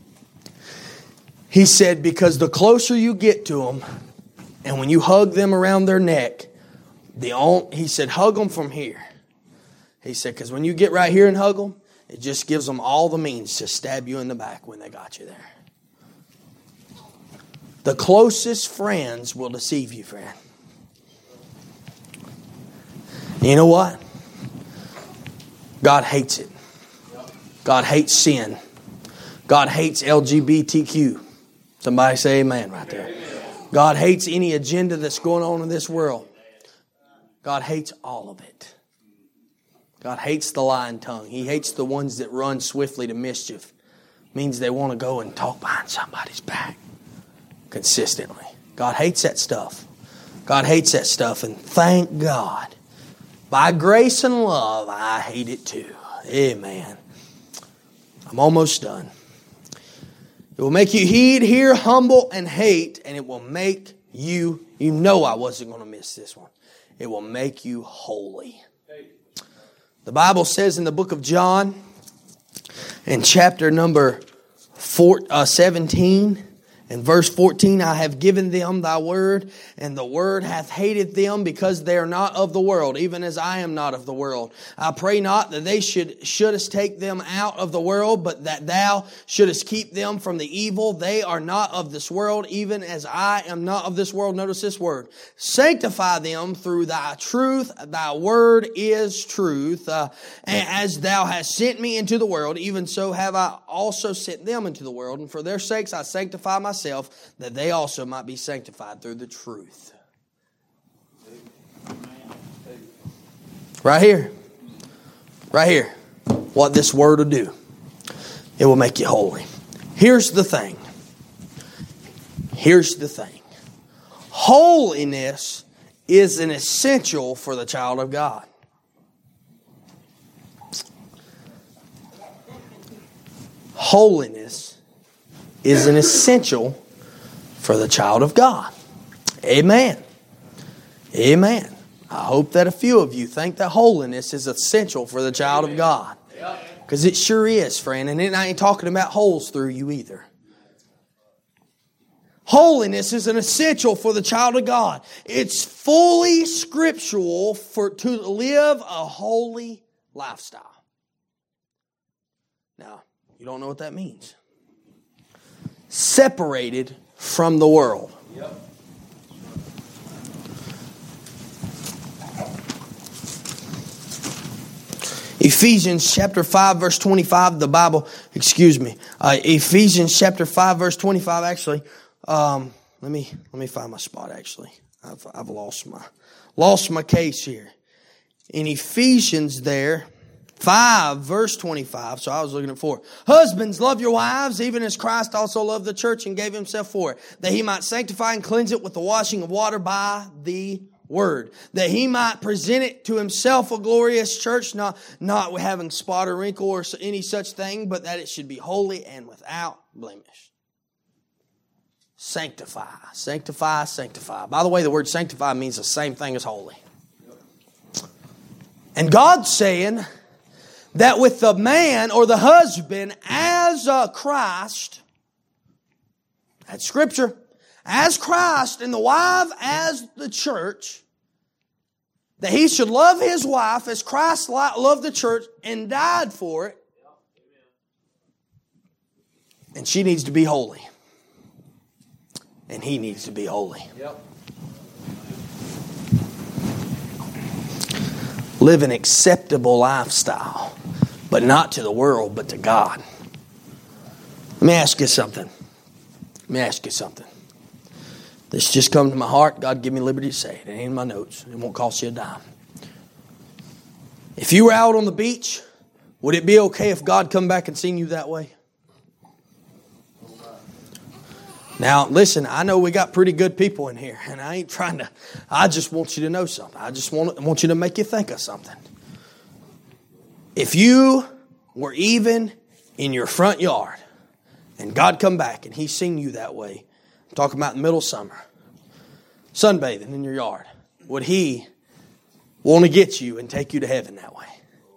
He said, because the closer you get to them, and when you hug them around their neck, he said, hug them from here. He said, because when you get right here and hug them, it just gives them all the means to stab you in the back when they got you there. The closest friends will deceive you, friend. You know what? God hates it. God hates sin. God hates LGBTQ. Somebody say amen right there. God hates any agenda that's going on in this world. God hates all of it. God hates the lying tongue. He hates the ones that run swiftly to mischief. Means they want to go and talk behind somebody's back consistently. God hates that stuff. God hates that stuff. And thank God, by grace and love, I hate it too. Amen. I'm almost done. It will make you heed, hear, humble, and hate. And it will make you, I wasn't going to miss this one. It will make you holy. The Bible says in the book of John, in chapter number 17, in verse 14, I have given them thy word, and the word hath hated them, because they are not of the world, even as I am not of the world. I pray not that they shouldest take them out of the world, but that thou shouldest keep them from the evil. They are not of this world, even as I am not of this world. Notice this word. Sanctify them through thy truth. Thy word is truth. And as thou hast sent me into the world, even so have I also sent them into the world. And for their sakes I sanctify myself, that they also might be sanctified through the truth. Right here. Right here. What this word will do. It will make you holy. Here's the thing. Here's the thing. Holiness is an essential for the child of God. Holiness is an essential for the child of God. Amen. Amen. I hope that a few of you think that holiness is essential for the child of God. Because it sure is, friend. And I ain't talking about holes through you either. Holiness is an essential for the child of God. It's fully scriptural to live a holy lifestyle. Now, you don't know what that means. Separated from the world. Yep. Ephesians chapter 5 verse 25, the Bible, Ephesians chapter 5 verse 25 actually. Let me find my spot actually. I've lost my case here. In Ephesians there, 5 verse 25, so I was looking at 4. Husbands, love your wives, even as Christ also loved the church and gave himself for it, that he might sanctify and cleanse it with the washing of water by the word, that He might present it to Himself a glorious church, not having spot or wrinkle or any such thing, but that it should be holy and without blemish. Sanctify, sanctify, sanctify. By the way, the word sanctify means the same thing as holy. And God's saying that with the man or the husband as Christ, that's Scripture, as Christ and the wife as the church, that he should love his wife as Christ loved the church and died for it. And she needs to be holy. And he needs to be holy. Live an acceptable lifestyle, but not to the world, but to God. Let me ask you something. This just come to my heart. God give me liberty to say it. It ain't in my notes. It won't cost you a dime. If you were out on the beach, would it be okay if God come back and seen you that way? Now, listen, I know we got pretty good people in here, and I just want you to know something. I just want you to make you think of something. If you were even in your front yard, and God come back and He seen you that way, I'm talking about in the middle of summer, sunbathing in your yard, would He want to get you and take you to heaven that way?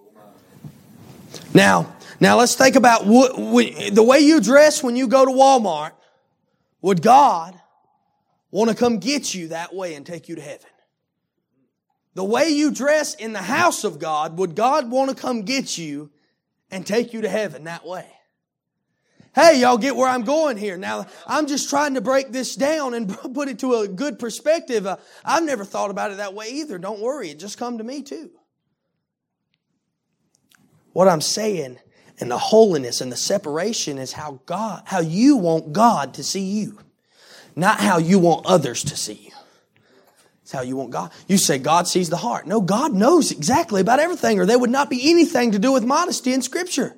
Now let's think about the way you dress when you go to Walmart. Would God want to come get you that way and take you to heaven? The way you dress in the house of God, would God want to come get you and take you to heaven that way? Hey, y'all get where I'm going here. Now, I'm just trying to break this down and put it to a good perspective. I've never thought about it that way either. Don't worry, it just come to me too. What I'm saying, and the holiness and the separation is how you want God to see you. Not how you want others to see you. It's how you want God. You say God sees the heart. No, God knows exactly about everything, or there would not be anything to do with modesty in Scripture.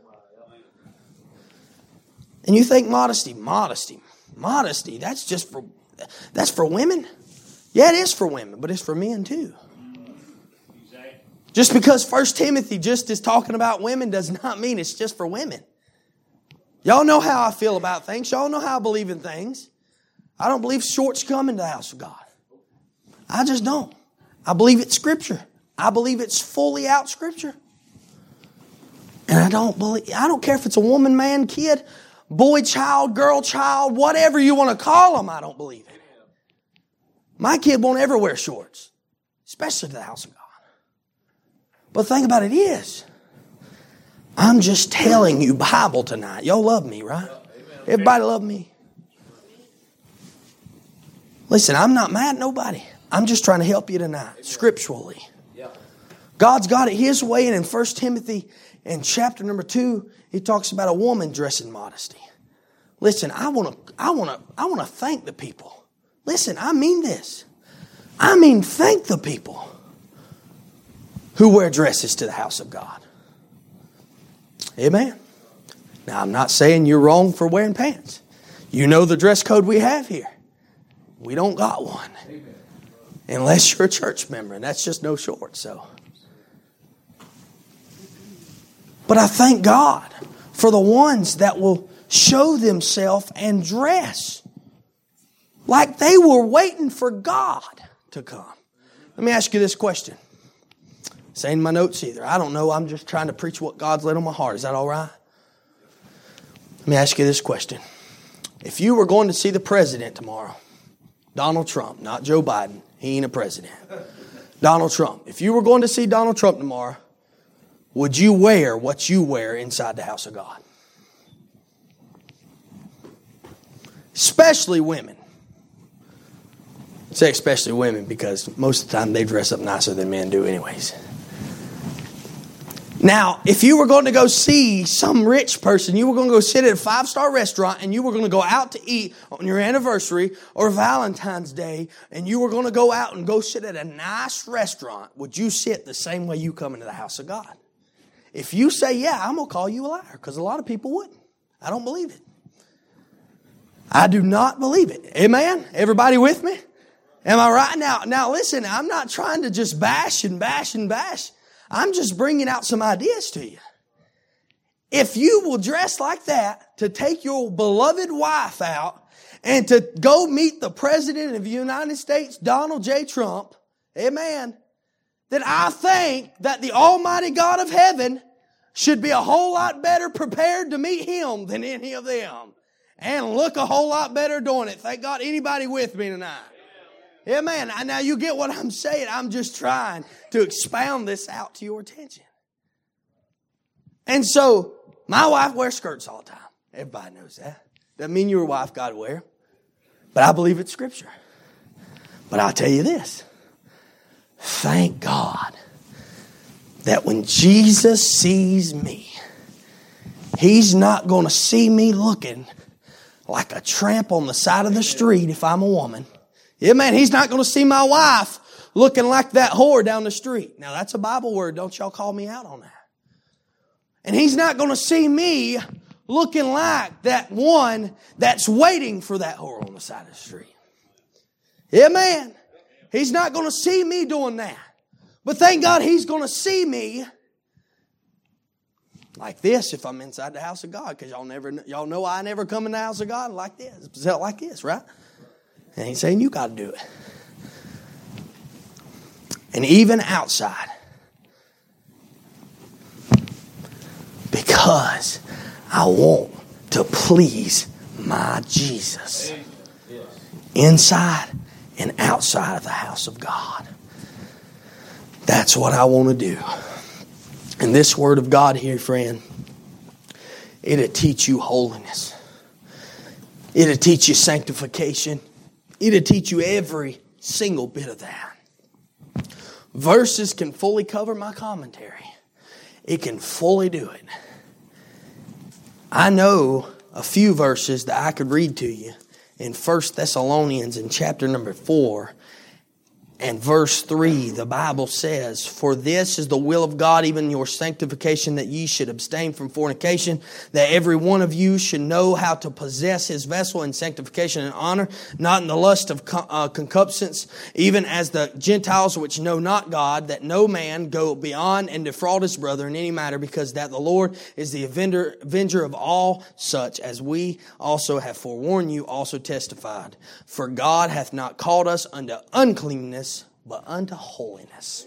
And you think modesty, that's for women? Yeah, it is for women, but it's for men too. Just because 1 Timothy just is talking about women does not mean it's just for women. Y'all know how I feel about things. Y'all know how I believe in things. I don't believe shorts come into the house of God. I just don't. I believe it's Scripture. I believe it's fully out Scripture. And I don't care if it's a woman, man, kid, boy, child, girl, child, whatever you want to call them, I don't believe it. My kid won't ever wear shorts, especially to the house of God. But the thing about it is, I'm just telling you Bible tonight. Y'all love me, right? Everybody love me. Listen, I'm not mad at nobody. I'm just trying to help you tonight, scripturally. God's got it His way, and in 1 Timothy in chapter number 2, He talks about a woman dressing modesty. Listen, I want to thank the people. Listen, I mean this. Thank the people who wear dresses to the house of God. Amen. Now, I'm not saying you're wrong for wearing pants. You know the dress code we have here. We don't got one. Amen. Unless you're a church member, and that's just no shorts. But I thank God for the ones that will show themselves and dress like they were waiting for God to come. Let me ask you this question. This ain't in my notes either. I don't know. I'm just trying to preach what God's laid on my heart. Is that all right? Let me ask you this question. If you were going to see the president tomorrow, Donald Trump, not Joe Biden. He ain't a president. Donald Trump. If you were going to see Donald Trump tomorrow, would you wear what you wear inside the house of God? Especially women. I say especially women because most of the time they dress up nicer than men do anyways. Now, if you were going to go see some rich person, you were going to go sit at a 5-star restaurant and you were going to go out to eat on your anniversary or Valentine's Day and you were going to go out and go sit at a nice restaurant, would you sit the same way you come into the house of God? If you say, yeah, I'm going to call you a liar because a lot of people wouldn't. I don't believe it. I do not believe it. Amen? Everybody with me? Am I right? Now listen, I'm not trying to just bash and bash and bash. I'm just bringing out some ideas to you. If you will dress like that to take your beloved wife out and to go meet the President of the United States, Donald J. Trump, amen, then I think that the Almighty God of heaven should be a whole lot better prepared to meet Him than any of them. And look a whole lot better doing it. Thank God, anybody with me tonight? Amen. Now you get what I'm saying. I'm just trying to expound this out to your attention. And so, my wife wears skirts all the time. Everybody knows that. Doesn't mean your wife got to wear. But I believe it's Scripture. But I'll tell you this. Thank God that when Jesus sees me, He's not going to see me looking like a tramp on the side of the street if I'm a woman. Yeah, man, He's not going to see my wife looking like that whore down the street. Now, that's a Bible word. Don't y'all call me out on that. And He's not going to see me looking like that one that's waiting for that whore on the side of the street. Yeah, man. He's not going to see me doing that. But thank God He's going to see me like this if I'm inside the house of God. Because y'all know I never come in the house of God like this. It's like this, right? And He's saying, you got to do it. And even outside. Because I want to please my Jesus. Inside and outside of the house of God. That's what I want to do. And this Word of God here, friend, it'll teach you holiness. It'll teach you sanctification. It'll teach you every single bit of that. Verses can fully cover my commentary. It can fully do it. I know a few verses that I could read to you in 1 Thessalonians in chapter number 4 and verse 3. The Bible says, "For this is the will of God, even your sanctification, that ye should abstain from fornication, that every one of you should know how to possess his vessel in sanctification and honor, not in the lust of concupiscence, even as the Gentiles which know not God, that no man go beyond and defraud his brother in any matter, because that the Lord is the avenger of all such, as we also have forewarned you, also testified. For God hath not called us unto uncleanness, but unto holiness."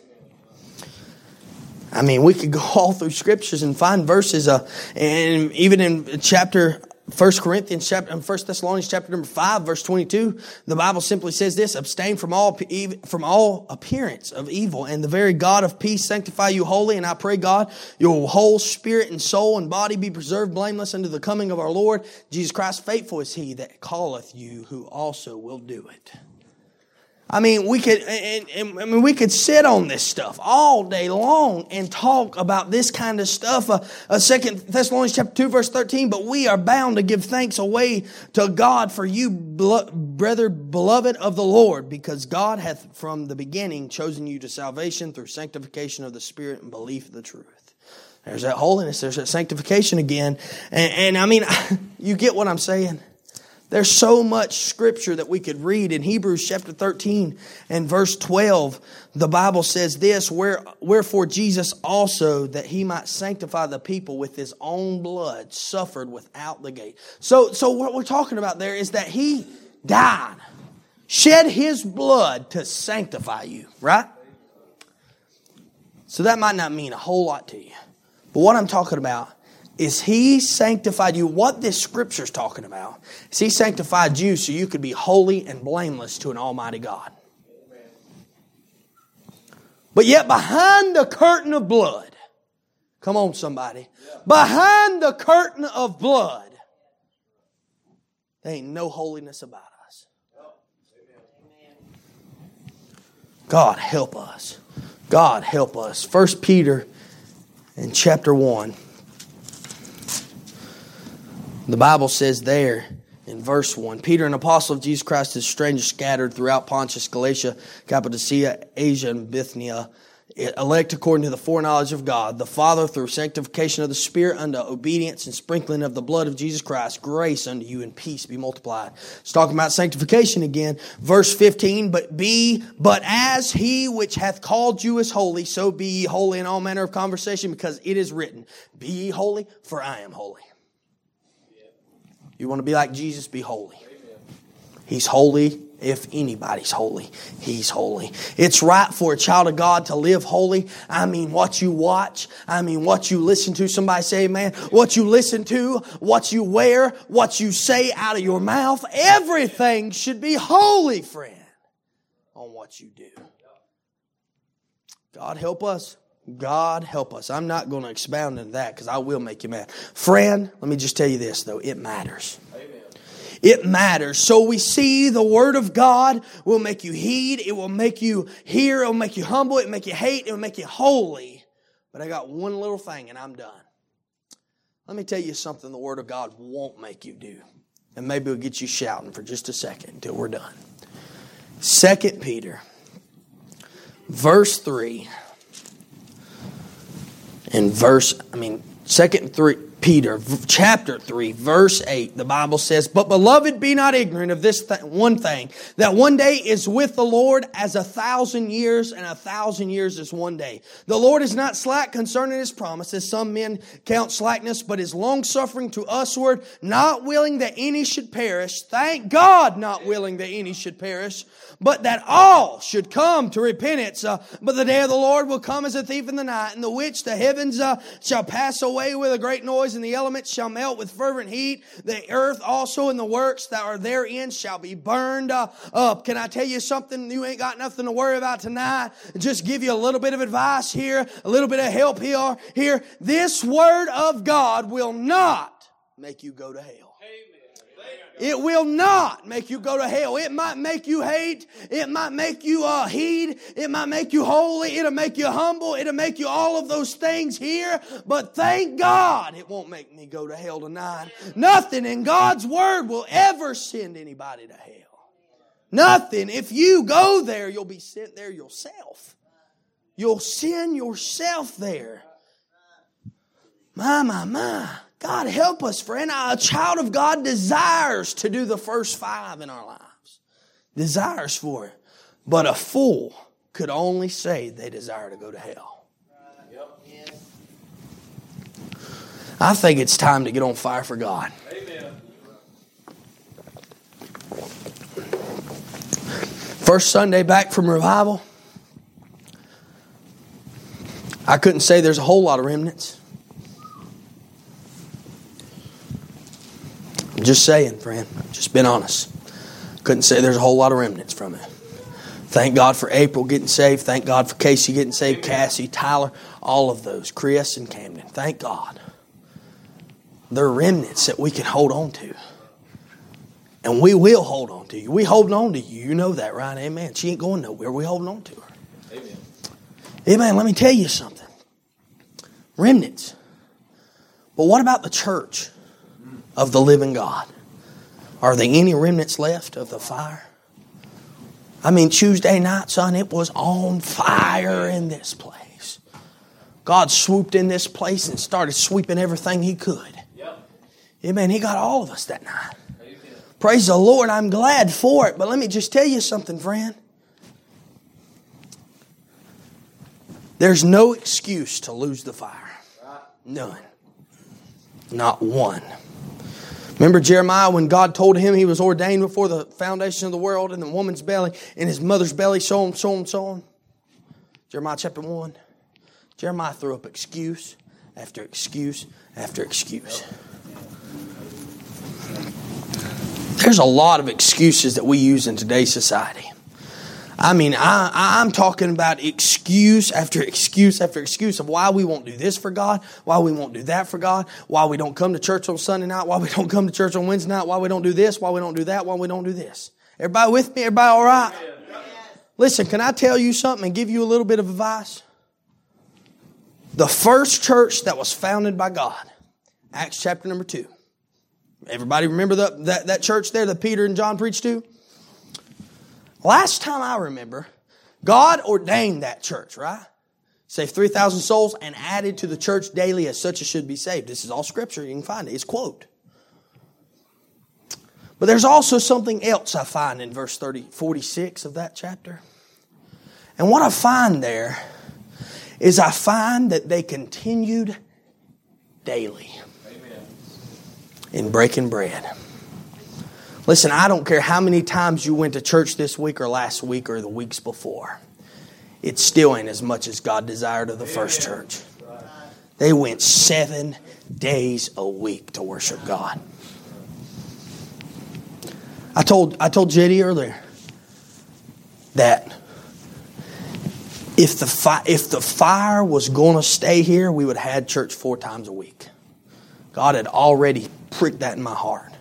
I mean, we could go all through scriptures and find verses, and even in chapter 1 Thessalonians chapter number 5, verse 22, the Bible simply says this: "Abstain from all appearance of evil, and the very God of peace sanctify you wholly. And I pray God, your whole spirit and soul and body be preserved blameless unto the coming of our Lord Jesus Christ. Faithful is He that calleth you, who also will do it." I mean, we could sit on this stuff all day long and talk about this kind of stuff. 2 Thessalonians chapter 2, verse 13, "But we are bound to give thanks away to God for you, brother, beloved of the Lord, because God hath from the beginning chosen you to salvation through sanctification of the Spirit and belief of the truth." There's that holiness. There's that sanctification again. And I mean, you get what I'm saying? There's so much scripture that we could read. In Hebrews chapter 13 and verse 12, the Bible says this: "Wherefore Jesus also, that He might sanctify the people with His own blood, suffered without the gate." So what we're talking about there is that He died, shed His blood to sanctify you, right? So that might not mean a whole lot to you. But what I'm talking about is He sanctified you. What this scripture is talking about is He sanctified you so you could be holy and blameless to an almighty God. But yet behind the curtain of blood, come on somebody, behind the curtain of blood, there ain't no holiness about us. God help us. God help us. 1 Peter in chapter 1. The Bible says there in verse 1, "Peter, an apostle of Jesus Christ, is stranger scattered throughout Pontus, Galatia, Cappadocia, Asia, and Bithynia, elect according to the foreknowledge of God, the Father through sanctification of the Spirit unto obedience and sprinkling of the blood of Jesus Christ, grace unto you and peace be multiplied. It's talking about sanctification again. Verse 15, but as he which hath called you is holy, so be ye holy in all manner of conversation, because it is written, be ye holy, for I am holy. You want to be like Jesus, be holy. He's holy. If anybody's holy, He's holy. It's right for a child of God to live holy. I mean, what you watch. I mean, what you listen to. Somebody say amen. What you listen to, what you wear, what you say out of your mouth. Everything should be holy, friend, on what you do. God help us. God help us. I'm not going to expound into that because I will make you mad. Friend, let me just tell you this, though. It matters. It matters. So we see the Word of God will make you heed. It will make you hear. It will make you humble. It will make you hate. It will make you holy. But I got one little thing and I'm done. Let me tell you something the Word of God won't make you do. And maybe it'll get you shouting for just a second until we're done. 2 Peter, verse 3. And 2 Peter, chapter 3, verse 8, the Bible says, but beloved, be not ignorant of this one thing, that one day is with the Lord as 1,000 years, and 1,000 years is one day. The Lord is not slack concerning His promise, as some men count slackness, but is longsuffering to usward, not willing that any should perish. Thank God, not willing that any should perish, but that all should come to repentance. But the day of the Lord will come as a thief in the night, in the which the heavens shall pass away with a great noise, and the elements shall melt with fervent heat. The earth also and the works that are therein shall be burned up. Can I tell you something? You ain't got nothing to worry about tonight. Just give you a little bit of advice here, a little bit of help here. This Word of God will not make you go to hell. It will not make you go to hell. It might make you hate. It might make you heed. It might make you holy. It'll make you humble. It'll make you all of those things here. But thank God it won't make me go to hell tonight. Nothing in God's Word will ever send anybody to hell. Nothing. If you go there, you'll be sent there yourself. You'll send yourself there. My. God help us, friend. A child of God desires to do the first 5 in our lives. Desires for it. But a fool could only say they desire to go to hell. I think it's time to get on fire for God. Amen. First Sunday back from revival, I couldn't say there's a whole lot of remnants. Just saying, friend. Just been honest. Couldn't say there's a whole lot of remnants from it. Thank God for April getting saved. Thank God for Casey getting saved. Cassie, Tyler, all of those. Chris and Camden. Thank God. They're remnants that we can hold on to. And we will hold on to you. We holding on to you. You know that, right? Amen. She ain't going nowhere. We holding on to her. Amen. Amen. Let me tell you something. Remnants. But what about the church of the living God? Are there any remnants left of the fire? I mean, Tuesday night, son, it was on fire in this place. God swooped in this place and started sweeping everything He could. Amen. He got all of us that night. Amen. Praise the Lord. I'm glad for it. But let me just tell you something, friend. There's no excuse to lose the fire. None. Not one. Remember Jeremiah when God told him he was ordained before the foundation of the world in the woman's belly, in his mother's belly, so on. Jeremiah chapter 1. Jeremiah threw up excuse after excuse after excuse. There's a lot of excuses that we use in today's society. I mean, I'm talking about excuse after excuse after excuse of why we won't do this for God, why we won't do that for God, why we don't come to church on Sunday night, why we don't come to church on Wednesday night, why we don't do this, why we don't do that, why we don't do this. Everybody with me? Everybody all right? Listen, can I tell you something and give you a little bit of advice? The first church that was founded by God, Acts chapter number 2. Everybody remember that church there that Peter and John preached to? Last time I remember, God ordained that church, right? Save 3,000 souls and added to the church daily as such as should be saved. This is all Scripture. You can find it. It's quote. But there's also something else I find in verse 46 of that chapter. And what I find there is I find that they continued daily in breaking bread. Listen, I don't care how many times you went to church this week or last week or the weeks before. It still ain't as much as God desired of the first church. They went 7 days a week to worship God. I told JD earlier that if the fire was going to stay here, we would have had church 4 times a week. God had already pricked that in my heart.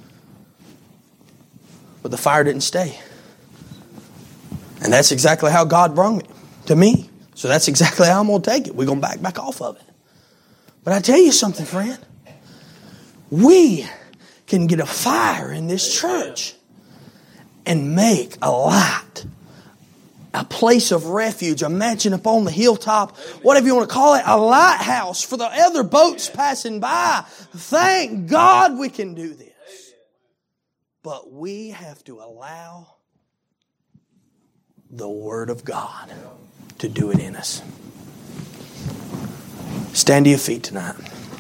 But the fire didn't stay. And that's exactly how God brought it to me. So that's exactly how I'm going to take it. We're going to back off of it. But I tell you something, friend. We can get a fire in this church and make a light, a place of refuge, a mansion upon the hilltop, whatever you want to call it, a lighthouse for the other boats passing by. Thank God we can do this. But we have to allow the Word of God to do it in us. Stand to your feet tonight.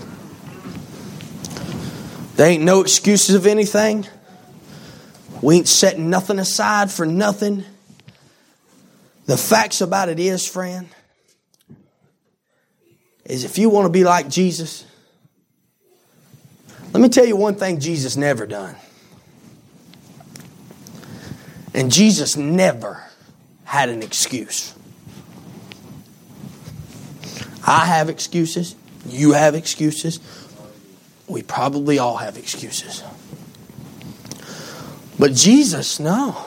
There ain't no excuses of anything. We ain't setting nothing aside for nothing. The facts about it is, friend, is if you want to be like Jesus, let me tell you one thing Jesus never done. And Jesus never had an excuse. I have excuses. You have excuses. We probably all have excuses. But Jesus, no.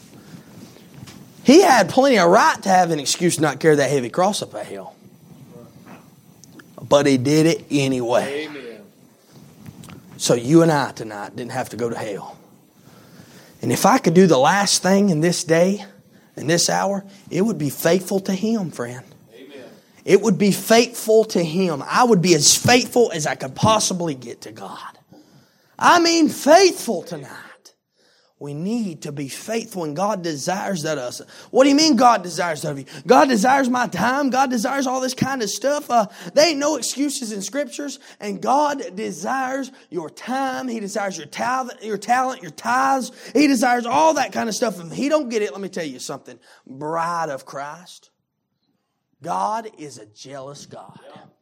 He had plenty of right to have an excuse to not carry that heavy cross up that hill. But He did it anyway. Amen. So you and I tonight didn't have to go to hell. And if I could do the last thing in this day, in this hour, it would be faithful to Him, friend. Amen. It would be faithful to Him. I would be as faithful as I could possibly get to God. I mean faithful tonight. We need to be faithful, and God desires that of us. What do you mean God desires that of you? God desires my time. God desires all this kind of stuff. There ain't no excuses in Scriptures, and God desires your time. He desires your talent, your tithes. He desires all that kind of stuff. If He don't get it, let me tell you something. Bride of Christ, God is a jealous God.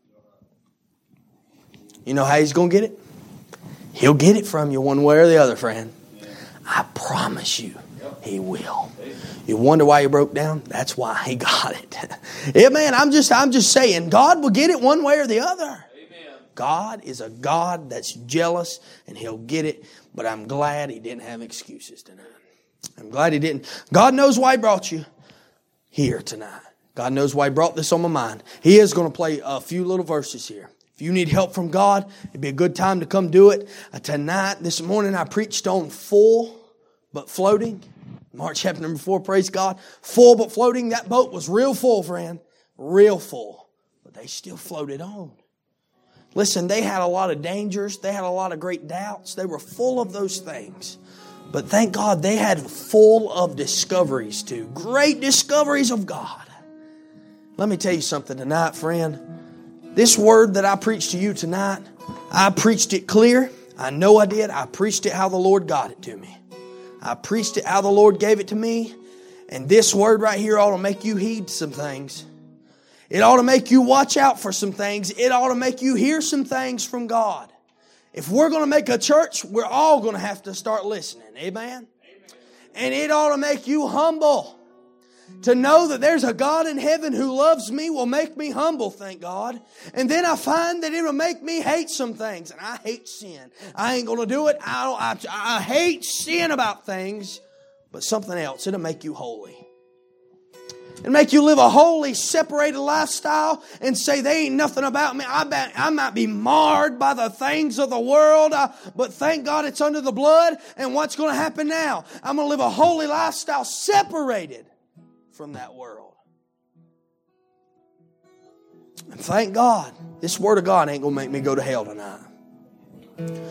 You know how He's going to get it? He'll get it from you one way or the other, friend. I promise you, He will. You wonder why you broke down? That's why He got it. Amen. I'm just saying, God will get it one way or the other. Amen. God is a God that's jealous, and He'll get it. But I'm glad He didn't have excuses tonight. I'm glad He didn't. God knows why He brought you here tonight. God knows why He brought this on my mind. He is going to play a few little verses here. If you need help from God, it'd be a good time to come do it. Tonight, this morning, I preached on full but floating. Mark chapter number 4, praise God. Full but floating. That boat was real full, friend. Real full. But they still floated on. Listen, they had a lot of dangers. They had a lot of great doubts. They were full of those things. But thank God they had full of discoveries too. Great discoveries of God. Let me tell you something tonight, friend. This word that I preached to you tonight, I preached it clear. I know I did. I preached it how the Lord got it to me. I preached it how the Lord gave it to me. And this word right here ought to make you heed some things. It ought to make you watch out for some things. It ought to make you hear some things from God. If we're going to make a church, we're all going to have to start listening. Amen? And it ought to make you humble. To know that there's a God in heaven who loves me will make me humble, thank God. And then I find that it will make me hate some things. And I hate sin. I ain't going to do it. I hate sin about things. But something else, it'll make you holy. It'll make you live a holy, separated lifestyle and say, there ain't nothing about me. I might be marred by the things of the world, but thank God it's under the blood. And what's going to happen now? I'm going to live a holy lifestyle separated from that world. And thank God, this Word of God ain't going to make me go to hell tonight.